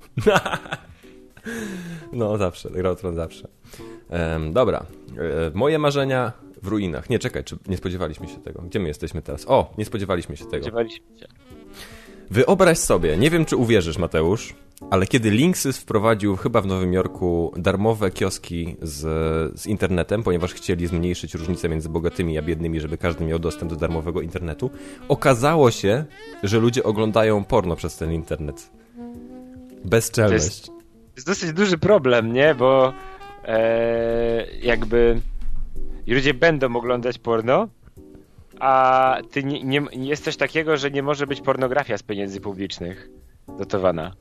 No, zawsze, Gra o Tron zawsze. Um, dobra, e, moje marzenia w ruinach. Nie, czekaj, czy nie spodziewaliśmy się tego? Gdzie my jesteśmy teraz? O, nie spodziewaliśmy się tego. Spodziewaliśmy się. Wyobraź sobie, nie wiem czy uwierzysz, Mateusz, ale kiedy Linksys wprowadził chyba w Nowym Jorku darmowe kioski z, z internetem, ponieważ chcieli zmniejszyć różnicę między bogatymi a biednymi, żeby każdy miał dostęp do darmowego internetu, okazało się, że ludzie oglądają porno przez ten internet. Bezczelność. To jest, to jest dosyć duży problem, nie? Bo e, jakby ludzie będą oglądać porno, a ty nie, nie, jest coś takiego, że nie może być pornografia z pieniędzy publicznych dotowana.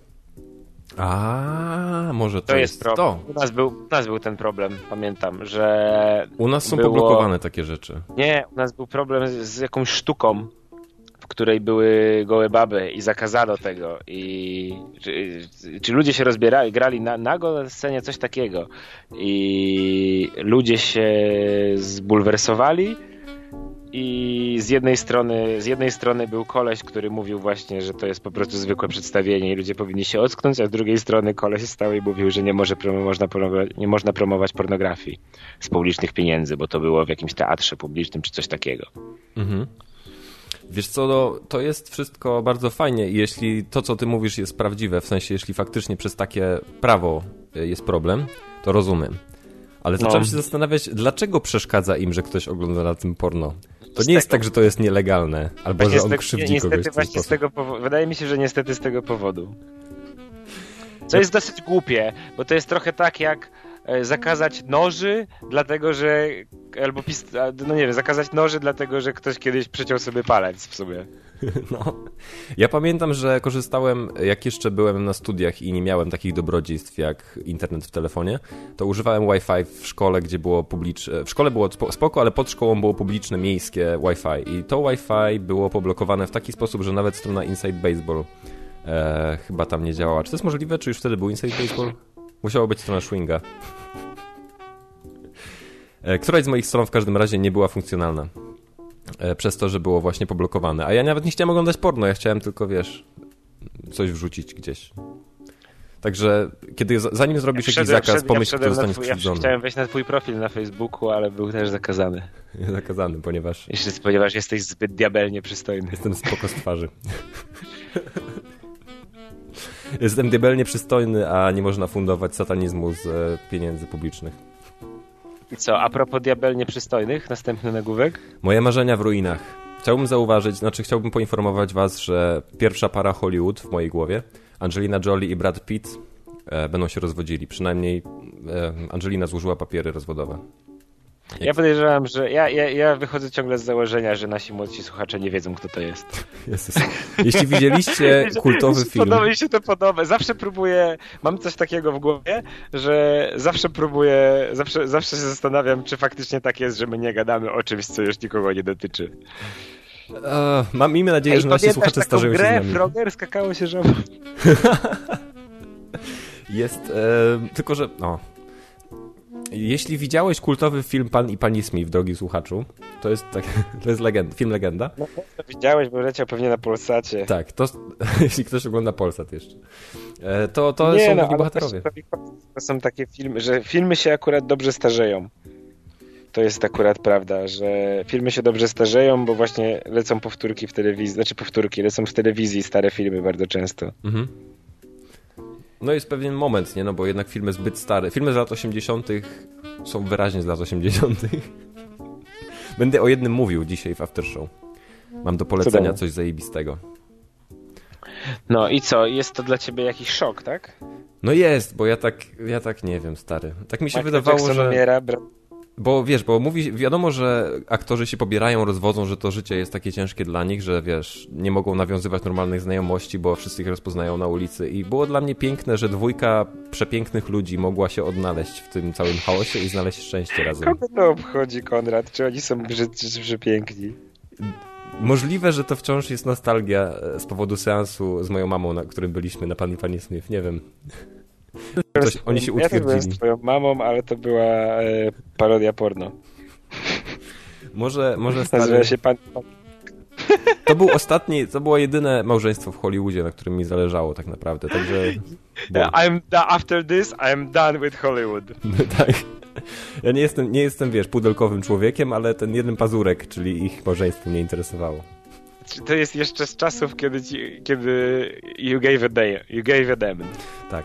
A, może to, to jest, jest problem. to. U nas, był, u nas był ten problem, pamiętam, że u nas są było... poblokowane takie rzeczy. Nie, u nas był problem z, z jakąś sztuką, w której były gołe baby i zakazano tego. I czy, czy ludzie się rozbierali, grali na, nago na scenie, coś takiego. I ludzie się zbulwersowali i z jednej strony z jednej strony był koleś, który mówił właśnie, że to jest po prostu zwykłe przedstawienie i ludzie powinni się ocknąć, a z drugiej strony koleś stał i mówił, że nie, może prom- można promować, nie można promować pornografii z publicznych pieniędzy, bo to było w jakimś teatrze publicznym czy coś takiego. Mhm. Wiesz co, no, to jest wszystko bardzo fajnie i jeśli to, co ty mówisz, jest prawdziwe, w sensie jeśli faktycznie przez takie prawo jest problem, to rozumiem. Ale zacząłem no. się zastanawiać, dlaczego przeszkadza im, że ktoś ogląda na tym porno. To nie jest tak, że to jest nielegalne, albo że on krzywdzi kogoś w ten właśnie z tego powo- Wydaje mi się, że niestety z tego powodu. Co jest dosyć głupie, bo to jest trochę tak jak zakazać noży, dlatego że albo pist- no nie wiem, zakazać noży, dlatego że ktoś kiedyś przeciął sobie palec w sobie. No. Ja pamiętam, że korzystałem, jak jeszcze byłem na studiach i nie miałem takich dobrodziejstw jak internet w telefonie, to używałem Wi-Fi w szkole, gdzie było publiczne, w szkole było spoko, ale pod szkołą było publiczne, miejskie Wi-Fi i to Wi-Fi było poblokowane w taki sposób, że nawet strona Inside Baseball e, chyba tam nie działała. Czy to jest możliwe? Czy już wtedy był Inside Baseball? Musiało być strona Schwinga. E, któraś z moich stron w każdym razie nie była funkcjonalna. Przez to, że było właśnie poblokowane. A ja nawet nie chciałem oglądać porno, ja chciałem tylko, wiesz, coś wrzucić gdzieś. Także kiedy, zanim zrobisz ja jakiś zakaz, wszedłem, pomyśl, ja kto zostanie skrzywdzony. Ja chciałem wejść na twój profil na Facebooku, ale był też zakazany. Zakazany, ponieważ... Jeszcze ponieważ jesteś zbyt diabelnie przystojny. Jestem spoko z twarzy. Jestem diabelnie przystojny, a nie można fundować satanizmu z pieniędzy publicznych. I co, a propos diabelnie przystojnych, następny nagłówek? Moje marzenia w ruinach. Chciałbym zauważyć, znaczy chciałbym poinformować was, że pierwsza para Hollywood w mojej głowie, Angelina Jolie i Brad Pitt, e, będą się rozwodzili. Przynajmniej e, Angelina złożyła papiery rozwodowe. Jak... Ja podejrzewam, że ja, ja, ja wychodzę ciągle z założenia, że nasi młodsi słuchacze nie wiedzą, kto to jest. Jezus. Jeśli widzieliście kultowy film... Podoba mi się to podoba. Zawsze próbuję, mam coś takiego w głowie, że zawsze próbuję, zawsze, zawsze się zastanawiam, czy faktycznie tak jest, że my nie gadamy o czymś, co już nikogo nie dotyczy. Uh, mam miejmy nadzieję, Ej, że nasi słuchacze starzeją się z nami. Frogger, skakało się żabą. Jest, e, tylko że... No. Jeśli widziałeś kultowy film Pan i Pani Smith, drogi słuchaczu, to jest, tak, to jest legenda, film legenda. No to widziałeś, bo leciał pewnie na Polsacie. Tak, to jeśli ktoś ogląda Polsat jeszcze. To, to Nie, są no, bohaterowie. To są takie filmy, że filmy się akurat dobrze starzeją. To jest akurat prawda, że filmy się dobrze starzeją, bo właśnie lecą powtórki w telewizji, znaczy powtórki, lecą w telewizji stare filmy bardzo często. Mhm. No jest pewien moment, nie? No bo jednak filmy zbyt stare. Filmy z lat osiemdziesiątych są wyraźnie z lat osiemdziesiątych. Będę o jednym mówił dzisiaj w After Show. Mam do polecenia coś zajebistego. No i co? Jest to dla ciebie jakiś szok, tak? No jest, bo ja tak, ja tak nie wiem, stary. Tak mi się Michael wydawało, Jackson że... Umiera, bra... Bo wiesz, bo mówi, wiadomo, że aktorzy się pobierają, rozwodzą, że to życie jest takie ciężkie dla nich, że wiesz, nie mogą nawiązywać normalnych znajomości, bo wszyscy ich rozpoznają na ulicy. I było dla mnie piękne, że dwójka przepięknych ludzi mogła się odnaleźć w tym całym chaosie i znaleźć szczęście razem. Kogo to obchodzi, Konrad? Czy oni są brzydcy, czy przepiękni? Możliwe, że to wciąż jest nostalgia z powodu seansu z moją mamą, na którym byliśmy, na Pan i Pani Smith. Nie wiem. Coś, oni się utwierdzili. Ja byłem z twoją mamą, ale to była e, parodia porno. Może, może stary... Nazywa się pan... To był ostatni, to było jedyne małżeństwo w Hollywoodzie, na którym mi zależało tak naprawdę, także... Yeah, I'm after this, I'm done with Hollywood. Tak. Ja nie jestem, nie jestem, wiesz, pudelkowym człowiekiem, ale ten jeden pazurek, czyli ich małżeństwo mnie interesowało. To jest jeszcze z czasów, kiedy, ci, kiedy you gave a day, you gave a damn. Tak.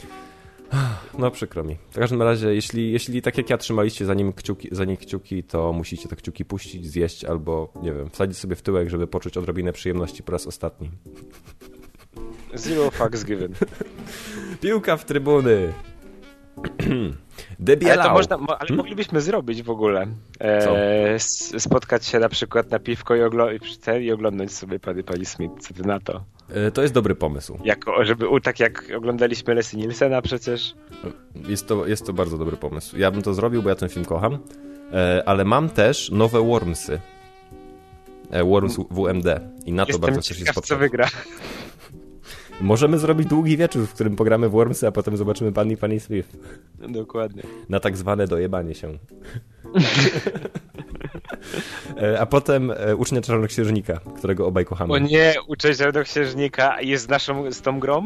No przykro mi. W każdym razie, jeśli, jeśli tak jak ja trzymaliście za, nim kciuki, za nich kciuki, to musicie te kciuki puścić, zjeść albo, nie wiem, wsadzić sobie w tyłek, żeby poczuć odrobinę przyjemności po raz ostatni. Zero fucks given. Piłka w trybuny. Ale, to można, ale hmm? moglibyśmy zrobić w ogóle. E, spotkać się na przykład na piwko i, oglo- i oglądać sobie Pani Pani Smith. Co ty na to? E, to jest dobry pomysł. Jako, żeby, tak jak oglądaliśmy Leslie Nielsena przecież. Jest to, jest to bardzo dobry pomysł. Ja bym to zrobił, bo ja ten film kocham. E, ale mam też nowe Wormsy. E, Worms W M D. I na Jestem to bardzo też jest co wygra. Możemy zrobić długi wieczór, w którym pogramy w Wormsy, a potem zobaczymy Pani Pani Smith. Dokładnie. Na tak zwane dojebanie się. A potem Ucznia Czarnoksiężnika, którego obaj kochamy. O nie, Uczeń Czarnoksiężnika jest z naszą, z tą grą?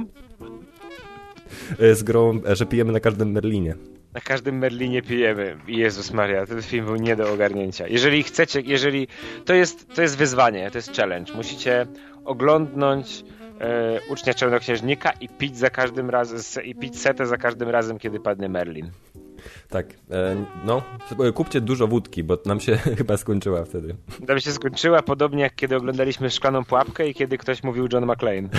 Z grą, że pijemy na każdym Merlinie. Na każdym Merlinie pijemy. Jezus Maria, ten film był nie do ogarnięcia. Jeżeli chcecie, jeżeli... To jest, to jest wyzwanie, to jest challenge. Musicie oglądnąć e, Ucznia Czarnoksiężnika i pić za każdym razem, i pić setę za każdym razem, kiedy padnie Merlin. Tak, e, no, kupcie dużo wódki, bo nam się chyba skończyła wtedy. Nam się skończyła, podobnie jak kiedy oglądaliśmy Szklaną Pułapkę i kiedy ktoś mówił John McClane.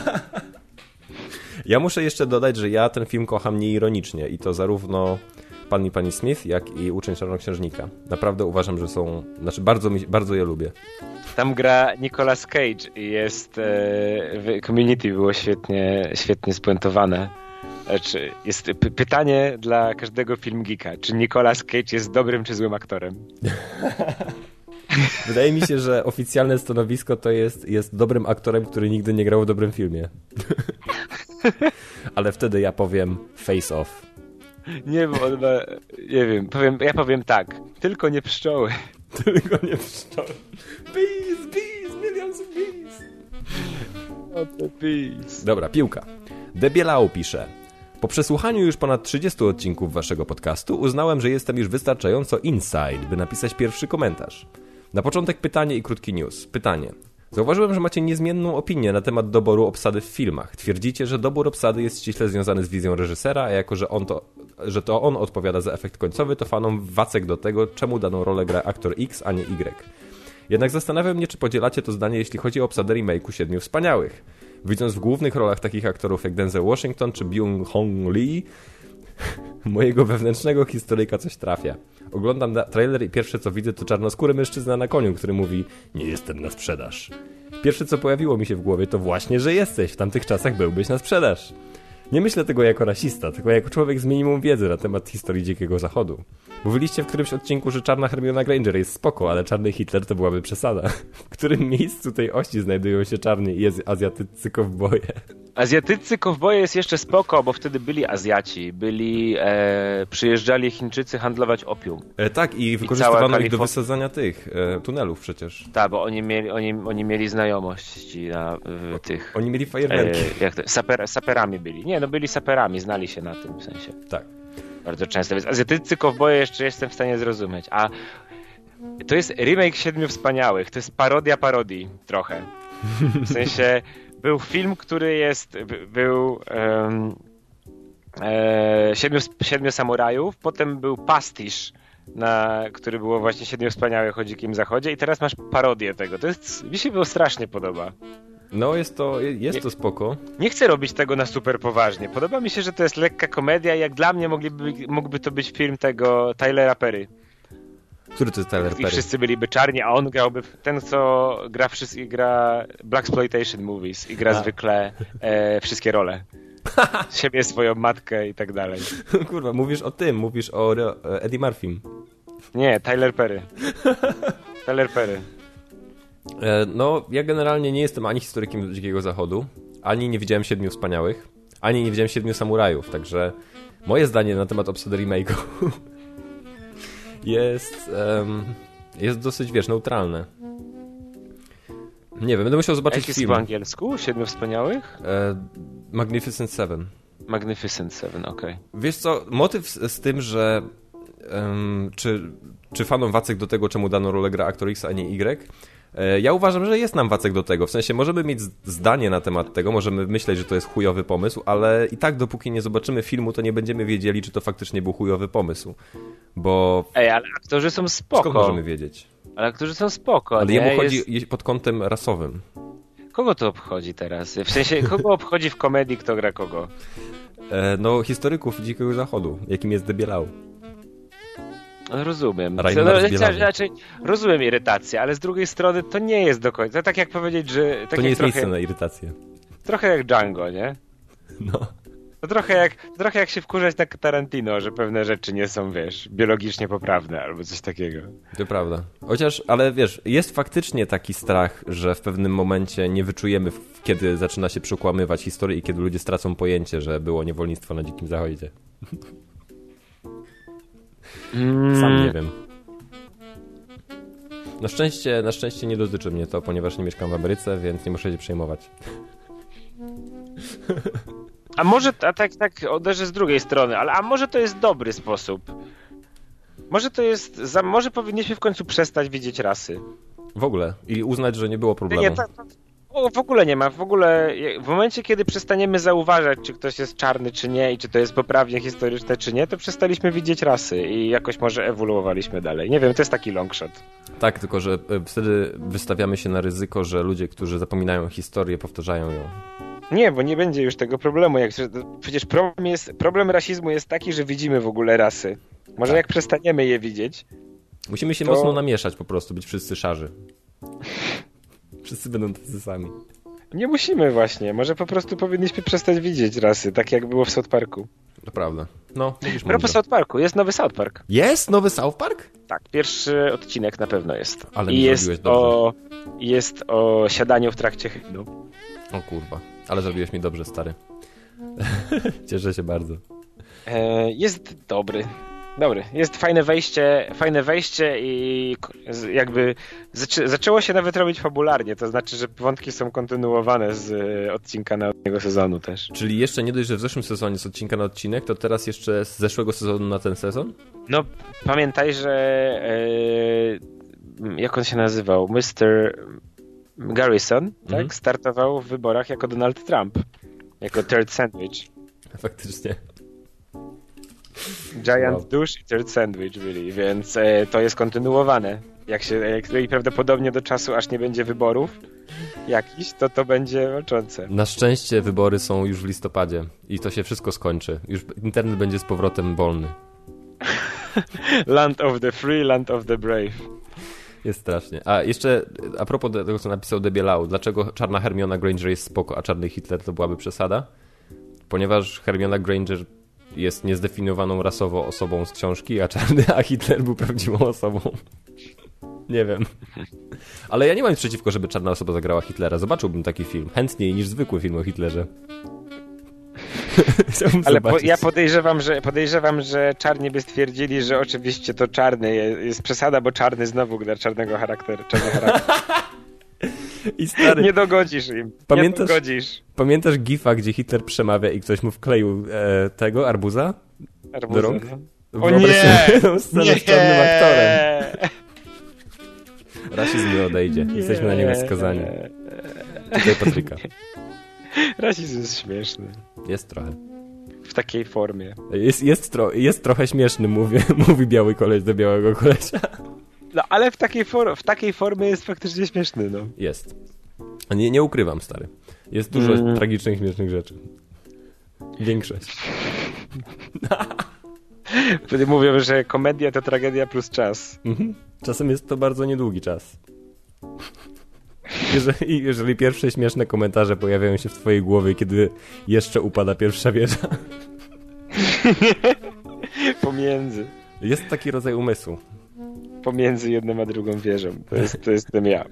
Ja muszę jeszcze dodać, że ja ten film kocham nieironicznie i to zarówno Pan i Pani Smith, jak i Uczeń Czarnoksiężnika. Naprawdę uważam, że są... Znaczy bardzo, mi, bardzo je lubię. Tam gra Nicolas Cage i jest... E, w Community było świetnie, świetnie spuentowane. Znaczy, jest p- pytanie dla każdego film geeka. Czy Nicolas Cage jest dobrym czy złym aktorem? Wydaje mi się, że oficjalne stanowisko to jest, jest dobrym aktorem, który nigdy nie grał w dobrym filmie. Ale wtedy ja powiem face off. Nie, bo on ma, nie wiem, powiem, ja powiem tak. Tylko nie pszczoły. Tylko nie pszczoły. Bees, bees, millions of bees. What the bees. Dobra, piłka. Debielao pisze. Po przesłuchaniu już ponad trzydziestu odcinków waszego podcastu uznałem, że jestem już wystarczająco inside, by napisać pierwszy komentarz. Na początek pytanie i krótki news. Pytanie. Zauważyłem, że macie niezmienną opinię na temat doboru obsady w filmach. Twierdzicie, że dobór obsady jest ściśle związany z wizją reżysera, a jako, że, on to, że to on odpowiada za efekt końcowy, to fanom wacek do tego, czemu daną rolę gra aktor X, a nie Y. Jednak zastanawiam mnie, czy podzielacie to zdanie, jeśli chodzi o obsadę remake'u Siedmiu Wspaniałych. Widząc w głównych rolach takich aktorów jak Denzel Washington czy Byung-Hun Lee, mojego wewnętrznego historyjka coś trafia. Oglądam trailer i pierwsze co widzę to czarnoskóry mężczyzna na koniu, który mówi: nie jestem na sprzedaż. Pierwsze co pojawiło mi się w głowie to właśnie, że jesteś. W tamtych czasach byłbyś na sprzedaż. Nie myślę tego jako rasista, tylko jako człowiek z minimum wiedzy na temat historii Dzikiego Zachodu. Mówiliście w którymś odcinku, że czarna Hermiona Granger jest spoko, ale czarny Hitler to byłaby przesada. W którym miejscu tej osi znajdują się czarni i azjatyccy kowboje? Azjatyccy kowboje jest jeszcze spoko, bo wtedy byli Azjaci, byli, e, przyjeżdżali Chińczycy handlować opium. E, tak, i wykorzystywano ich do wysadzania tych e, tunelów przecież. Tak, bo oni mieli, oni, oni mieli znajomości na w, tych... Oni mieli fajerwerki. E, jak to, saper, saperami byli. Nie, no byli saperami, znali się na tym w sensie. Tak. Bardzo często, więc azjatyccy kowboje jeszcze jestem w stanie zrozumieć, a to jest remake Siedmiu Wspaniałych, to jest parodia parodii trochę. W sensie był film, który jest, był um, e, siedmiu, siedmiu Samurajów, potem był pastisz, na, który było właśnie Siedmiu Wspaniałych o Dzikim Zachodzie i teraz masz parodię tego. To jest, mi się było strasznie podoba. No jest to, jest to spoko. Nie chcę robić tego na super poważnie. Podoba mi się, że to jest lekka komedia i jak dla mnie mogliby, mógłby to być film tego Tylera Perry. Który to jest Tyler Perry? I wszyscy byliby czarni, a on grałby ten, co gra, wszyscy, gra Blaxploitation movies i gra a. zwykle e, wszystkie role. Siebie, swoją matkę i tak dalej. Kurwa, mówisz o tym, mówisz o Eddie Murphym. Nie, Tyler Perry. Tyler Perry. E, no, ja generalnie nie jestem ani historykiem Dzikiego Zachodu, ani nie widziałem Siedmiu Wspaniałych, ani nie widziałem Siedmiu Samurajów, także moje zdanie na temat obsady remake'u jest, um, jest dosyć, wiesz, neutralne. Nie wiem, będę musiał zobaczyć film. film. Jest po angielsku? Siedmiu Wspaniałych? E, Magnificent Seven. Magnificent Seven, okej. Okay. Wiesz co, motyw z, z tym, że um, czy, czy fanom wacek do tego, czemu daną rolę gra aktor X, a nie Y, e, ja uważam, że jest nam wacek do tego. W sensie możemy mieć zdanie na temat tego, możemy myśleć, że to jest chujowy pomysł, ale i tak dopóki nie zobaczymy filmu, to nie będziemy wiedzieli, czy to faktycznie był chujowy pomysł. Bo... Ej, ale aktorzy są spoko. Skąd możemy wiedzieć? Ale aktorzy są spoko, ale nie? jemu chodzi jest... pod kątem rasowym. Kogo to obchodzi teraz? W sensie, kogo obchodzi w komedii, kto gra kogo? E, no, historyków Dzikiego Zachodu, jakim jest Debielao. No, rozumiem. No, znaczy, rozumiem irytację, ale z drugiej strony to nie jest do końca. To tak jak powiedzieć, że... Tak to nie jest trochę, miejsce na irytację. Trochę jak Django, nie? No. To trochę jak, trochę jak się wkurzać na Tarantino, że pewne rzeczy nie są, wiesz, biologicznie poprawne albo coś takiego. To prawda. Chociaż, ale wiesz, jest faktycznie taki strach, że w pewnym momencie nie wyczujemy, kiedy zaczyna się przekłamywać historię i kiedy ludzie stracą pojęcie, że było niewolnictwo na Dzikim Zachodzie. Mm. Sam nie wiem. Na szczęście, na szczęście nie dotyczy mnie to, ponieważ nie mieszkam w Ameryce, więc nie muszę się przejmować. A może, a tak, tak uderzę z drugiej strony, ale a może to jest dobry sposób? Może to jest, za, może powinniśmy w końcu przestać widzieć rasy. W ogóle. I uznać, że nie było problemu. Nie, to, to, o, w ogóle nie ma. W ogóle w momencie, kiedy przestaniemy zauważać, czy ktoś jest czarny, czy nie i czy to jest poprawnie historyczne, czy nie, to przestaliśmy widzieć rasy i jakoś może ewoluowaliśmy dalej. Nie wiem, to jest taki long shot. Tak, tylko że wtedy wystawiamy się na ryzyko, że ludzie, którzy zapominają historię, powtarzają ją. Nie, bo nie będzie już tego problemu. Jak, przecież problem, jest, problem rasizmu jest taki, że widzimy w ogóle rasy. Może tak. Jak przestaniemy je widzieć... Musimy się to... mocno namieszać po prostu, być wszyscy szarzy. Wszyscy będą tacy sami. Nie musimy właśnie. Może po prostu powinniśmy przestać widzieć rasy, tak jak było w South Parku. To prawda. No, mówisz A propos South Parku, jest nowy South Park. Jest nowy South Park? Tak, pierwszy odcinek na pewno jest. Ale I mi jest zrobiłeś dobrze. o, jest o siadaniu w trakcie hymnu. O kurwa, ale zrobiłeś mi dobrze, stary. Cieszę się bardzo. E, jest dobry. Dobry. Jest fajne wejście, fajne wejście i jakby zaczę, zaczęło się nawet robić fabularnie, to znaczy, że wątki są kontynuowane z odcinka na odcinnego sezonu też. Czyli jeszcze nie dość, że w zeszłym sezonie z odcinka na odcinek, to teraz jeszcze z zeszłego sezonu na ten sezon? No, pamiętaj, że e, jak on się nazywał? mister Garrison, tak? Mhm. Startował w wyborach jako Donald Trump. Jako Third Sandwich. Faktycznie. Giant wow. Douche i Third Sandwich byli, więc e, to jest kontynuowane. Jak się, jak, i prawdopodobnie do czasu, aż nie będzie wyborów jakichś, to to będzie walczące. Na szczęście wybory są już w listopadzie i to się wszystko skończy. Już internet będzie z powrotem wolny. Land of the free, land of the brave. Jest strasznie. A jeszcze a propos tego, co napisał Debielau, dlaczego czarna Hermiona Granger jest spoko, a czarny Hitler to byłaby przesada? Ponieważ Hermiona Granger jest niezdefiniowaną rasowo osobą z książki, a czarny, a Hitler był prawdziwą osobą. Nie wiem. Ale ja nie mam nic przeciwko, żeby czarna osoba zagrała Hitlera. Zobaczyłbym taki film. Chętniej niż zwykły film o Hitlerze. Ale po, ja podejrzewam, że podejrzewam, że czarni by stwierdzili, że oczywiście to czarny jest, jest przesada, bo czarny znowu gra czarnego charakteru. Czarny charakter. I stary, nie dogodzisz im. Pamiętasz, nie dogodzisz. Pamiętasz gifa, gdzie Hitler przemawia i ktoś mu wkleił e, tego, arbuza? Arbuza, do rąk? No. O nie! Scenę z czarnym aktorem. Rasizm nie odejdzie. Nie. Jesteśmy na niego skazani. Czytaj Patryka. Rasizm jest śmieszny. Jest trochę. W takiej formie. Jest, jest, tro, jest trochę śmieszny, mówi, mówi biały koleś do białego kolesia. No ale w takiej, for, w takiej formie jest faktycznie śmieszny, no. Jest. Nie, nie ukrywam, stary. Jest dużo mm. tragicznych, śmiesznych rzeczy. Większość. Wtedy mówią, że komedia to tragedia plus czas. Mhm. Czasem jest to bardzo niedługi czas. Jeżeli, jeżeli pierwsze śmieszne komentarze pojawiają się w twojej głowie, kiedy jeszcze upada pierwsza wieża. Pomiędzy. Jest taki rodzaj umysłu. Pomiędzy jedną a drugą wieżą. To jest, to jestem ja.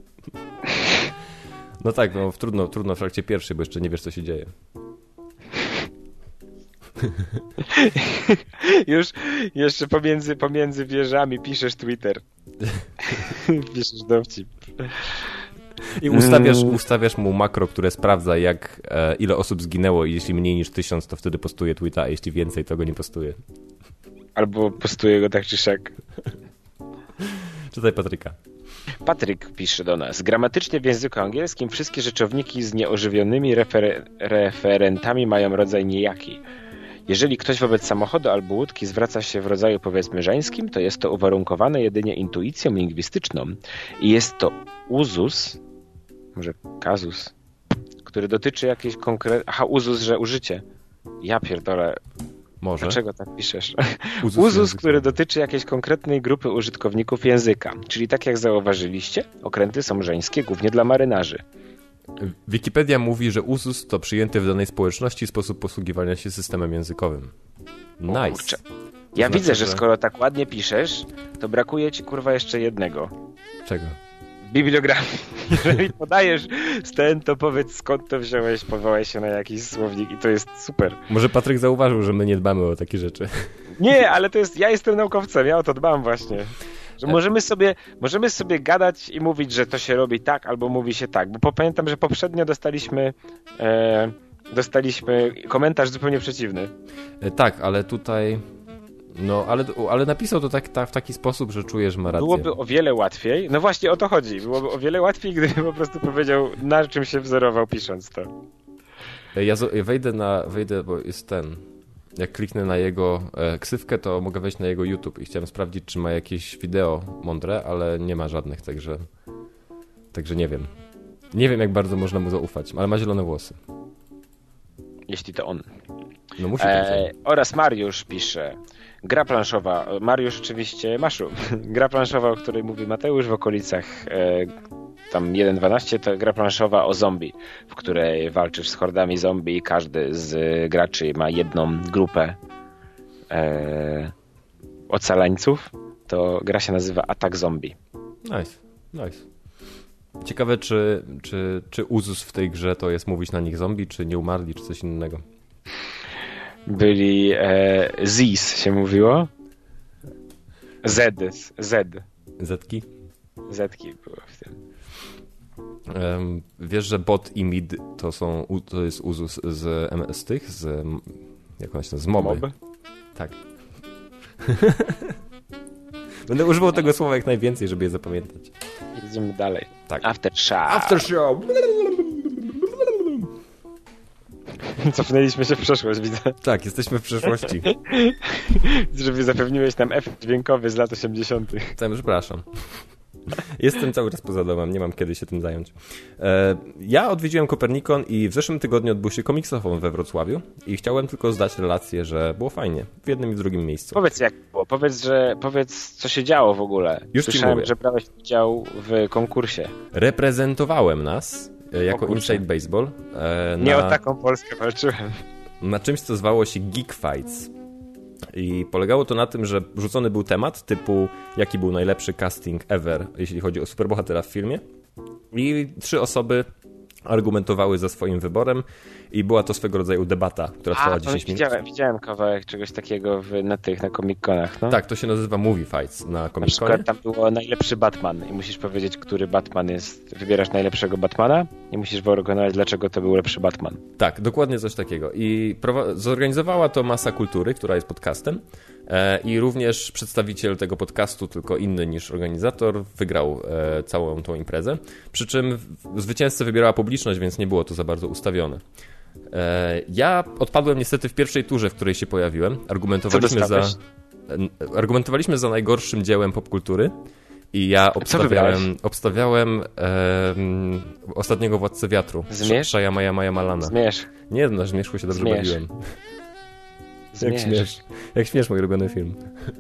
No tak, no trudno, trudno w trakcie pierwszej, bo jeszcze nie wiesz, co się dzieje. Już jeszcze pomiędzy, pomiędzy wieżami piszesz Twitter. Piszesz dowcip. I ustawiasz, ustawiasz mu makro, które sprawdza, jak e, ile osób zginęło i jeśli mniej niż tysiąc, to wtedy postuje tweeta, a jeśli więcej, to go nie postuje. Albo postuje go tak czy siak. Czytaj Patryka. Patryk pisze do nas. Gramatycznie w języku angielskim wszystkie rzeczowniki z nieożywionymi refer- referentami mają rodzaj niejaki. Jeżeli ktoś wobec samochodu albo łódki zwraca się w rodzaju powiedzmy żeńskim, to jest to uwarunkowane jedynie intuicją lingwistyczną i jest to uzus, może kazus, który dotyczy jakiejś konkretnej... Aha, uzus, że użycie. Ja pierdolę. Może. Dlaczego tak piszesz? Uzus, uzus który dotyczy jakiejś konkretnej grupy użytkowników języka. Czyli tak jak zauważyliście, okręty są żeńskie głównie dla marynarzy. Wikipedia mówi, że uzus to przyjęty w danej społeczności sposób posługiwania się systemem językowym. Nice. Ja znaczy, widzę, że skoro tak ładnie piszesz, to brakuje ci kurwa jeszcze jednego. Czego? Bibliografii. Jeżeli podajesz ten, to powiedz skąd to wziąłeś, powołałeś się na jakiś słownik i to jest super. Może Patryk zauważył, że my nie dbamy o takie rzeczy. Nie, ale to jest, ja jestem naukowcem, ja o to dbam właśnie. Że możemy sobie, możemy sobie gadać i mówić, że to się robi tak, albo mówi się tak. Bo pamiętam, że poprzednio dostaliśmy e, dostaliśmy komentarz zupełnie przeciwny. Tak, ale tutaj... No, ale, ale napisał to tak, tak, w taki sposób, że czujesz, że ma rację. Byłoby o wiele łatwiej, no właśnie o to chodzi, byłoby o wiele łatwiej, gdyby po prostu powiedział, na czym się wzorował pisząc to. Ja wejdę na, wejdę, bo jest ten, jak kliknę na jego e, ksywkę, to mogę wejść na jego YouTube i chciałem sprawdzić, czy ma jakieś wideo mądre, ale nie ma żadnych, także, także nie wiem. Nie wiem, jak bardzo można mu zaufać, ale ma zielone włosy. Jeśli to on. No musi e, oraz Mariusz pisze, gra planszowa, Mariusz oczywiście Maszu, gra planszowa, o której mówi Mateusz w okolicach e, tam jeden dwanaście, to gra planszowa o zombie, w której walczysz z hordami zombie i każdy z graczy ma jedną grupę e, ocalańców. To gra się nazywa Atak Zombie. Nice, nice. Ciekawe, czy, czy, czy uzus w tej grze to jest mówić na nich zombie, czy nie umarli, czy coś innego. Byli e, Z's się mówiło. Z. Z. Zetki? Zetki były w tym. Um, wiesz, że bot i mid to są, to jest uzus z, z tych, z, jak on się nazywa, z moby. Mob? Tak. Będę używał tego słowa jak najwięcej, żeby je zapamiętać. Idziemy dalej. Tak. Aftershock. Aftershock. Cofnęliśmy się w przeszłość, widzę. Tak, jesteśmy w przeszłości. Żeby zapewniłeś nam efekt dźwiękowy z lat osiemdziesiątych. Tam, przepraszam. Jestem cały czas poza domem, nie mam kiedy się tym zająć. E, ja odwiedziłem Kopernikon i w zeszłym tygodniu odbył się komiksofon we Wrocławiu i chciałem tylko zdać relację, że było fajnie w jednym i w drugim miejscu. Powiedz jak było, powiedz, że, powiedz co się działo w ogóle. Już ci Słyszałem, mówię. że brałeś udział w konkursie. Reprezentowałem nas e, jako Inside Baseball. E, na, Nie o taką Polskę walczyłem. Na czymś, co zwało się Geek Fights. I polegało to na tym, że rzucony był temat typu jaki był najlepszy casting ever, jeśli chodzi o superbohatera w filmie. I trzy osoby argumentowały za swoim wyborem i była to swego rodzaju debata, która trwała A, dziesięć minut. Widziałem, widziałem kawałek czegoś takiego w, na tych, na Comic-Conach. No? Tak, to się nazywa Movie Fights na Na Comic-Conie. przykład tam było najlepszy Batman i musisz powiedzieć, który Batman jest. Wybierasz najlepszego Batmana i musisz wyorganizować, dlaczego to był lepszy Batman. Tak, dokładnie coś takiego. I prowa- zorganizowała to Masa Kultury, która jest podcastem e, i również przedstawiciel tego podcastu, tylko inny niż organizator, wygrał e, całą tą imprezę. Przy czym zwycięzcę wybierała publiczność, więc nie było to za bardzo ustawione. E, ja odpadłem niestety w pierwszej turze, w której się pojawiłem. Argumentowaliśmy za, argumentowaliśmy za najgorszym dziełem popkultury. I ja obstawiałem, obstawiałem e, Ostatniego Władcę Wiatru. Zmierzch? Szajamaja Maja Malana. Zmierzch. Nie, na Zmierzchu się dobrze Zmierzch. bawiłem. Zmierzch. Jak śmiesz. Jak śmiesz, mój ulubiony film.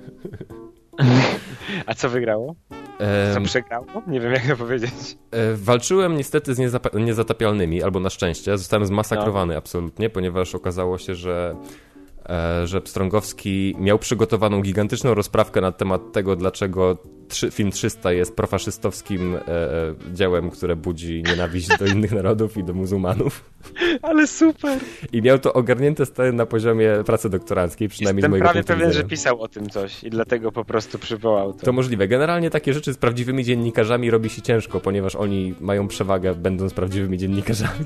A co wygrało? E, Co przegrało? Nie wiem, jak to powiedzieć. e, walczyłem niestety z niezapa- niezatapialnymi, albo na szczęście. Zostałem zmasakrowany no. absolutnie, ponieważ okazało się, że że Pstrągowski miał przygotowaną gigantyczną rozprawkę na temat tego, dlaczego trzy, film trzysta jest profaszystowskim e, dziełem, które budzi nienawiść do innych narodów i do muzułmanów. Ale super! I miał to ogarnięte stary na poziomie pracy doktoranckiej, przynajmniej Jestem z mojego prawie punktu pewien, widzenia. że pisał o tym coś i dlatego po prostu przywołał to. To możliwe. Generalnie takie rzeczy z prawdziwymi dziennikarzami robi się ciężko, ponieważ oni mają przewagę, będąc prawdziwymi dziennikarzami.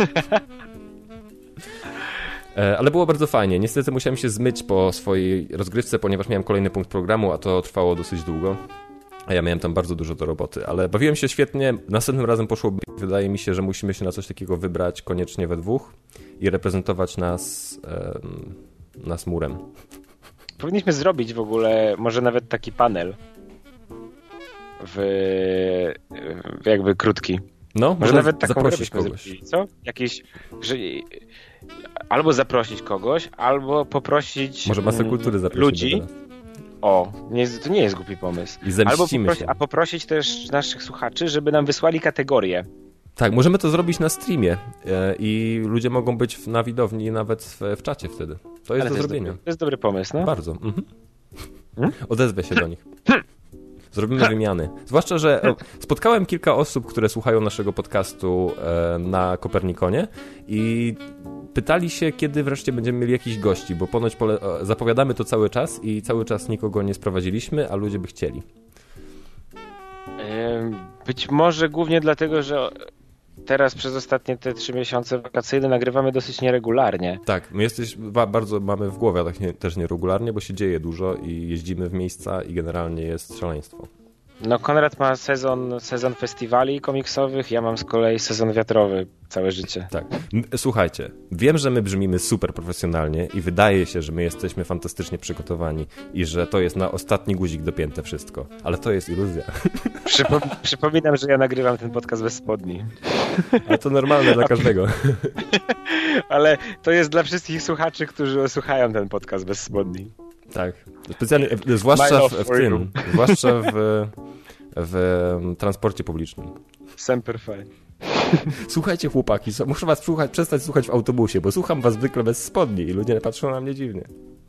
Ale było bardzo fajnie. Niestety musiałem się zmyć po swojej rozgrywce, ponieważ miałem kolejny punkt programu, a to trwało dosyć długo. A ja miałem tam bardzo dużo do roboty, ale bawiłem się świetnie. Następnym razem poszło. Wydaje mi się, że musimy się na coś takiego wybrać koniecznie we dwóch i reprezentować nas, e, nas murem. Powinniśmy zrobić w ogóle może nawet taki panel w, w jakby krótki. No, może nawet taką zaprosić kogoś. Zrobili, co? Jakiś, że albo zaprosić kogoś, albo poprosić może Masę Kultury zaprosić ludzi. O, nie, to nie jest głupi pomysł. I zemścimy albo poprosi, się. A poprosić też naszych słuchaczy, żeby nam wysłali kategorie. Tak, możemy to zrobić na streamie e, i ludzie mogą być na widowni nawet w, w czacie wtedy. To jest Ale do to zrobienia. Jest dobry, to jest dobry pomysł, no? Bardzo. Mhm. Hmm? Odezwę się do nich. Zrobimy wymiany. Zwłaszcza, że spotkałem kilka osób, które słuchają naszego podcastu e, na Kopernikonie i pytali się, kiedy wreszcie będziemy mieli jakichś gości, bo ponoć pole- zapowiadamy to cały czas i cały czas nikogo nie sprowadziliśmy, a ludzie by chcieli. Być może głównie dlatego, że teraz przez ostatnie te trzy miesiące wakacyjne nagrywamy dosyć nieregularnie. Tak, my jesteś, bardzo mamy w głowie tak nie, też nieregularnie, bo się dzieje dużo i jeździmy w miejsca i generalnie jest szaleństwo. No Konrad ma sezon, sezon festiwali komiksowych, ja mam z kolei sezon wiatrowy całe życie. Tak. Słuchajcie, wiem, że my brzmimy super profesjonalnie i wydaje się, że my jesteśmy fantastycznie przygotowani i że to jest na ostatni guzik dopięte wszystko, ale to jest iluzja. Przypom- przypominam, że ja nagrywam ten podcast bez spodni. Ale to normalne dla każdego. Ale to jest dla wszystkich słuchaczy, którzy słuchają ten podcast bez spodni. Tak. Specjalnie, zwłaszcza w, w tym, zwłaszcza w, w transporcie publicznym. Semper Fi. Słuchajcie, chłopaki, muszę was słuchać, przestać słuchać w autobusie, bo słucham was zwykle bez spodni i ludzie patrzą na mnie dziwnie.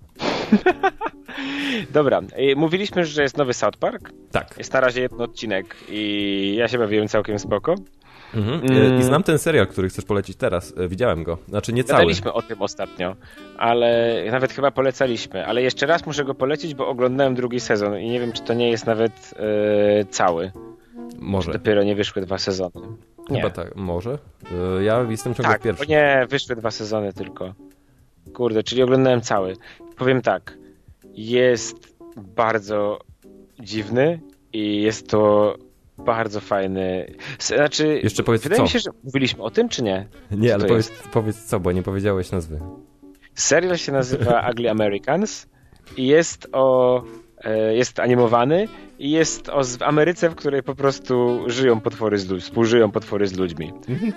Dobra, mówiliśmy, że jest nowy South Park. Tak. Jest na razie jeden odcinek i ja się bawiłem całkiem spoko. Mhm. Mm. I znam ten serial, który chcesz polecić teraz. Widziałem go. Znaczy nie cały. Gadaliśmy o tym ostatnio, ale nawet chyba polecaliśmy. Ale jeszcze raz muszę go polecić, bo oglądałem drugi sezon i nie wiem, czy to nie jest nawet yy, cały. Może. Dopiero nie wyszły dwa sezony. Nie. Chyba tak, może. Yy, ja jestem ciągle tak, pierwszy. Nie, wyszły dwa sezony tylko. Kurde, czyli oglądałem cały. Powiem tak, jest bardzo dziwny i jest to bardzo fajny. Znaczy, jeszcze powiedz wydaje co? mi się, że mówiliśmy o tym, czy nie? Nie, co ale powiedz, powiedz co, bo nie powiedziałeś nazwy. Serial się nazywa Ugly Americans i jest o jest animowany i jest o w Ameryce, w której po prostu żyją potwory z ludźmi, współżyją potwory z ludźmi.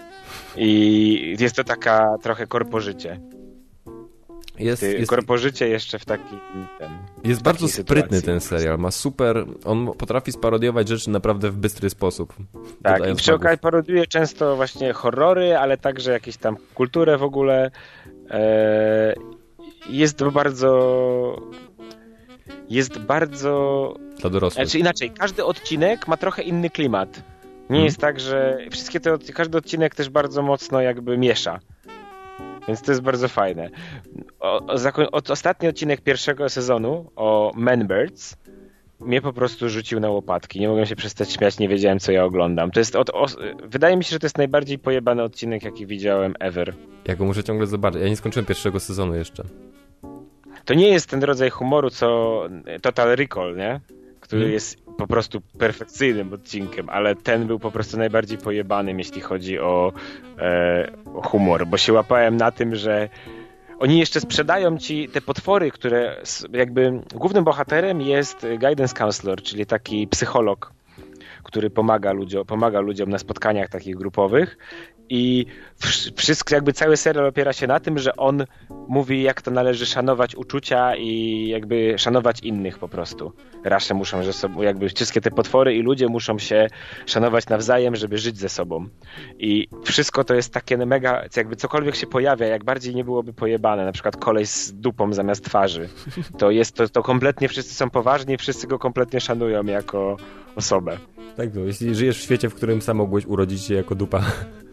I jest to taka trochę korpożycie. Jest, Ty, jest, korpożycie jeszcze w takim ten, Jest w bardzo sprytny sytuacji. ten serial, ma super, on potrafi sparodiować rzeczy naprawdę w bystry sposób. Tak, i przy okazji parodiuje często właśnie horrory, ale także jakieś tam kulturę w ogóle. Eee, jest bardzo jest bardzo dla dorosłych. Znaczy inaczej, każdy odcinek ma trochę inny klimat. Nie hmm. jest tak, że wszystkie te, każdy odcinek też bardzo mocno jakby miesza. Więc to jest bardzo fajne. O, o, o, ostatni odcinek pierwszego sezonu o Man-Birds mnie po prostu rzucił na łopatki. Nie mogłem się przestać śmiać, nie wiedziałem, co ja oglądam. To jest od, o, wydaje mi się, że to jest najbardziej pojebany odcinek, jaki widziałem ever. Ja go muszę ciągle zobaczyć. Ja nie skończyłem pierwszego sezonu jeszcze. To nie jest ten rodzaj humoru, co Total Recall, nie? Który hmm. jest po prostu perfekcyjnym odcinkiem, ale ten był po prostu najbardziej pojebanym, jeśli chodzi o, e, o humor, bo się łapałem na tym, że oni jeszcze sprzedają ci te potwory, które jakby głównym bohaterem jest guidance counselor, czyli taki psycholog, który pomaga ludziom, pomaga ludziom na spotkaniach takich grupowych i wszystko, jakby cały serial opiera się na tym, że on mówi, jak to należy szanować uczucia i jakby szanować innych po prostu. Rasze muszą, że sobie, jakby wszystkie te potwory i ludzie muszą się szanować nawzajem, żeby żyć ze sobą. I wszystko to jest takie mega, jakby cokolwiek się pojawia, jak bardziej nie byłoby pojebane, na przykład kolej z dupą zamiast twarzy, to jest to, to kompletnie wszyscy są poważni, wszyscy go kompletnie szanują jako osobę. Tak, bo jeśli żyjesz w świecie, w którym sam mogłeś urodzić się jako dupa.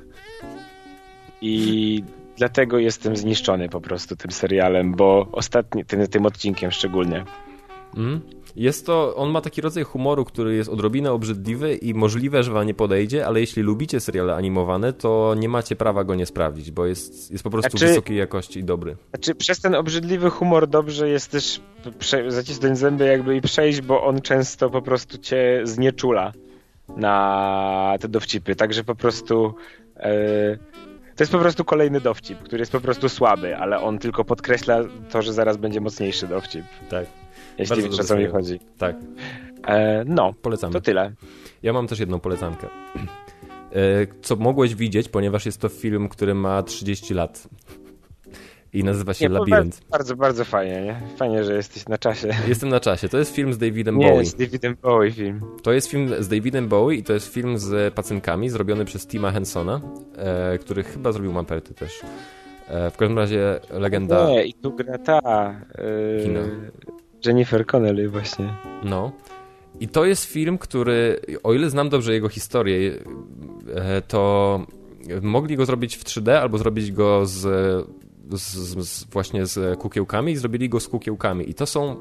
I dlatego jestem zniszczony po prostu tym serialem, bo ostatni, tym, tym odcinkiem szczególnie. Mm. Jest to, on ma taki rodzaj humoru, który jest odrobinę obrzydliwy i możliwe, że wam nie podejdzie, ale jeśli lubicie seriale animowane, to nie macie prawa go nie sprawdzić, bo jest, jest po prostu znaczy, wysokiej jakości i dobry. Znaczy przez ten obrzydliwy humor dobrze jest też prze, zacisnąć zęby jakby i przejść, bo on często po prostu cię znieczula na te dowcipy, także po prostu yy, to jest po prostu kolejny dowcip, który jest po prostu słaby, ale on tylko podkreśla to, że zaraz będzie mocniejszy dowcip. Tak. Jeśli wiesz, o co mi chodzi. Tak. E, no, polecamy. To tyle. Ja mam też jedną polecankę. E, co mogłeś widzieć, ponieważ jest to film, który ma trzydzieści lat. I nazywa się nie, Labirynt. Bardzo, bardzo fajnie, nie? Fajnie, że jesteś na czasie. Jestem na czasie. To jest film z Davidem nie, Bowie. Nie, z Davidem Bowie film. To jest film z Davidem Bowie i to jest film z pacynkami, zrobiony przez Tima Hensona, e, który chyba zrobił Mamperty też. E, w każdym razie legenda... Nie, i tu gra ta... Yy... Jennifer Connelly właśnie. No. I to jest film, który, o ile znam dobrze jego historię, to mogli go zrobić w trzy D albo zrobić go z, z, z właśnie z kukiełkami i zrobili go z kukiełkami. I to są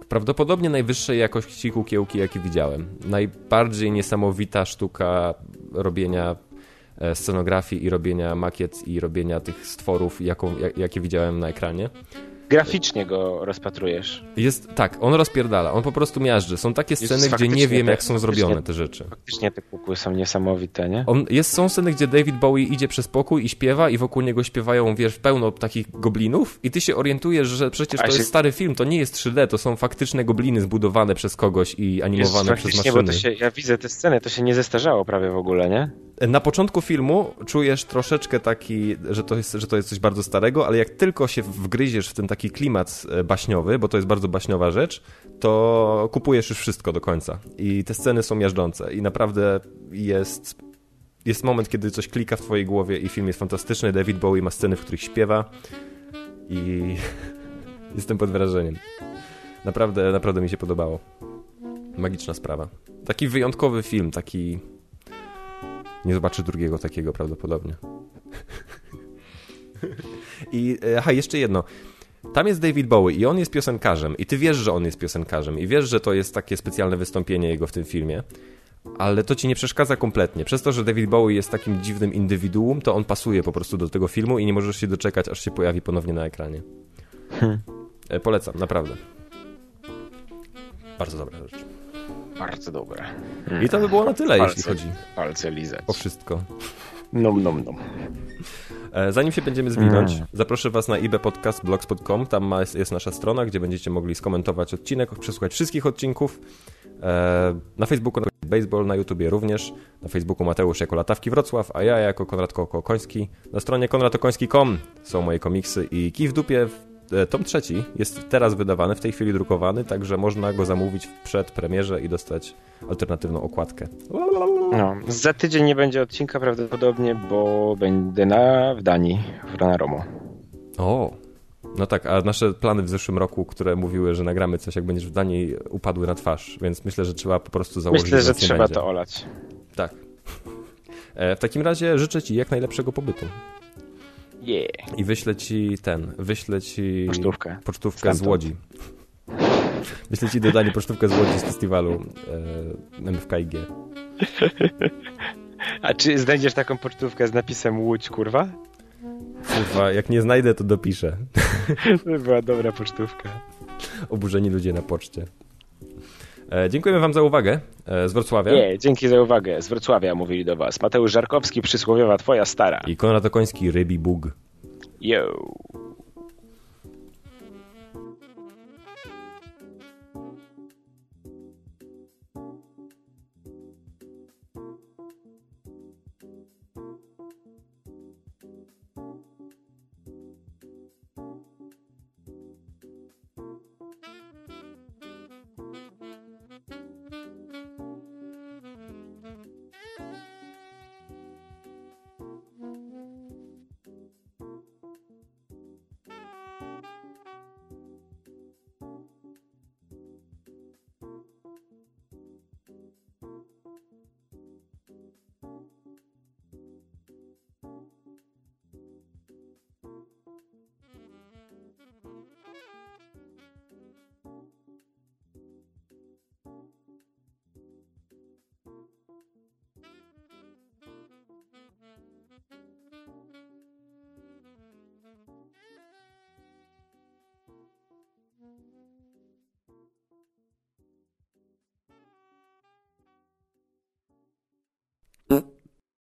prawdopodobnie najwyższej jakości kukiełki, jakie widziałem. Najbardziej niesamowita sztuka robienia scenografii i robienia makiet i robienia tych stworów, jaką, jakie widziałem na ekranie. Graficznie go rozpatrujesz. Jest, tak, on rozpierdala, on po prostu miażdży. Są takie sceny, jest gdzie nie wiem, te, jak są zrobione te rzeczy. Faktycznie te kukły są niesamowite, nie? On, jest, są sceny, gdzie David Bowie idzie przez pokój i śpiewa i wokół niego śpiewają, wiesz, pełno takich goblinów i ty się orientujesz, że przecież to się... jest stary film, to nie jest trzy D, to są faktyczne gobliny zbudowane przez kogoś i animowane jest, przez maszyny. Bo to się, ja widzę te sceny, to się nie zestarzało prawie w ogóle, nie? Na początku filmu czujesz troszeczkę taki, że to jest, że to jest coś bardzo starego, ale jak tylko się wgryziesz w ten taki klimat baśniowy, bo to jest bardzo baśniowa rzecz, to kupujesz już wszystko do końca. I te sceny są miażdżące i naprawdę jest, jest moment, kiedy coś klika w twojej głowie i film jest fantastyczny. David Bowie ma sceny, w których śpiewa i jestem pod wrażeniem. Naprawdę, naprawdę mi się podobało. Magiczna sprawa. Taki wyjątkowy film, taki... Nie zobaczy drugiego takiego prawdopodobnie. I aha, jeszcze jedno. Tam jest David Bowie i on jest piosenkarzem i ty wiesz, że on jest piosenkarzem i wiesz, że to jest takie specjalne wystąpienie jego w tym filmie, ale to ci nie przeszkadza kompletnie. Przez to, że David Bowie jest takim dziwnym indywiduum, to on pasuje po prostu do tego filmu i nie możesz się doczekać, aż się pojawi ponownie na ekranie. Hmm. Polecam, naprawdę. Bardzo dobra rzecz. Bardzo dobre. I to by było na tyle, palce, jeśli chodzi palce lizać. o wszystko. Nom, nom, nom. Zanim się będziemy zwinąć, mm. zaproszę was na ibpodcast kropka blogspot kropka com. Tam jest nasza strona, gdzie będziecie mogli skomentować odcinek, przesłuchać wszystkich odcinków. Na Facebooku Baseball, na YouTubie również. Na Facebooku Mateusz jako Latawki Wrocław, a ja jako Konrad Kokoński. Na stronie konrad okoński kropka com są moje komiksy i Kij w dupie. Tom trzeci jest teraz wydawany, w tej chwili drukowany, także można go zamówić w przedpremierze i dostać alternatywną okładkę. No, za tydzień nie będzie odcinka prawdopodobnie, bo będę na, w Danii, w Ranaromo. O, no tak, a nasze plany w zeszłym roku, które mówiły, że nagramy coś, jak będziesz w Danii, upadły na twarz, więc myślę, że trzeba po prostu założyć, myślę, że nie trzeba będzie. to olać. Tak. W takim razie życzę ci jak najlepszego pobytu. Yeah. I wyślę ci ten, wyślę ci pocztówkę, pocztówkę z Łodzi. Wyślę ci dodanie pocztówkę z Łodzi z festiwalu e, M F K I G. A czy znajdziesz taką pocztówkę z napisem Łódź, kurwa? Kurwa, jak nie znajdę, to dopiszę. To była dobra pocztówka. Oburzeni ludzie na poczcie. E, dziękujemy wam za uwagę e, z Wrocławia. Nie, dzięki za uwagę. Z Wrocławia mówili do was Mateusz Żarkowski, przysłowiowa twoja stara. I Konrad Okoński, Rybi Bóg. Yo.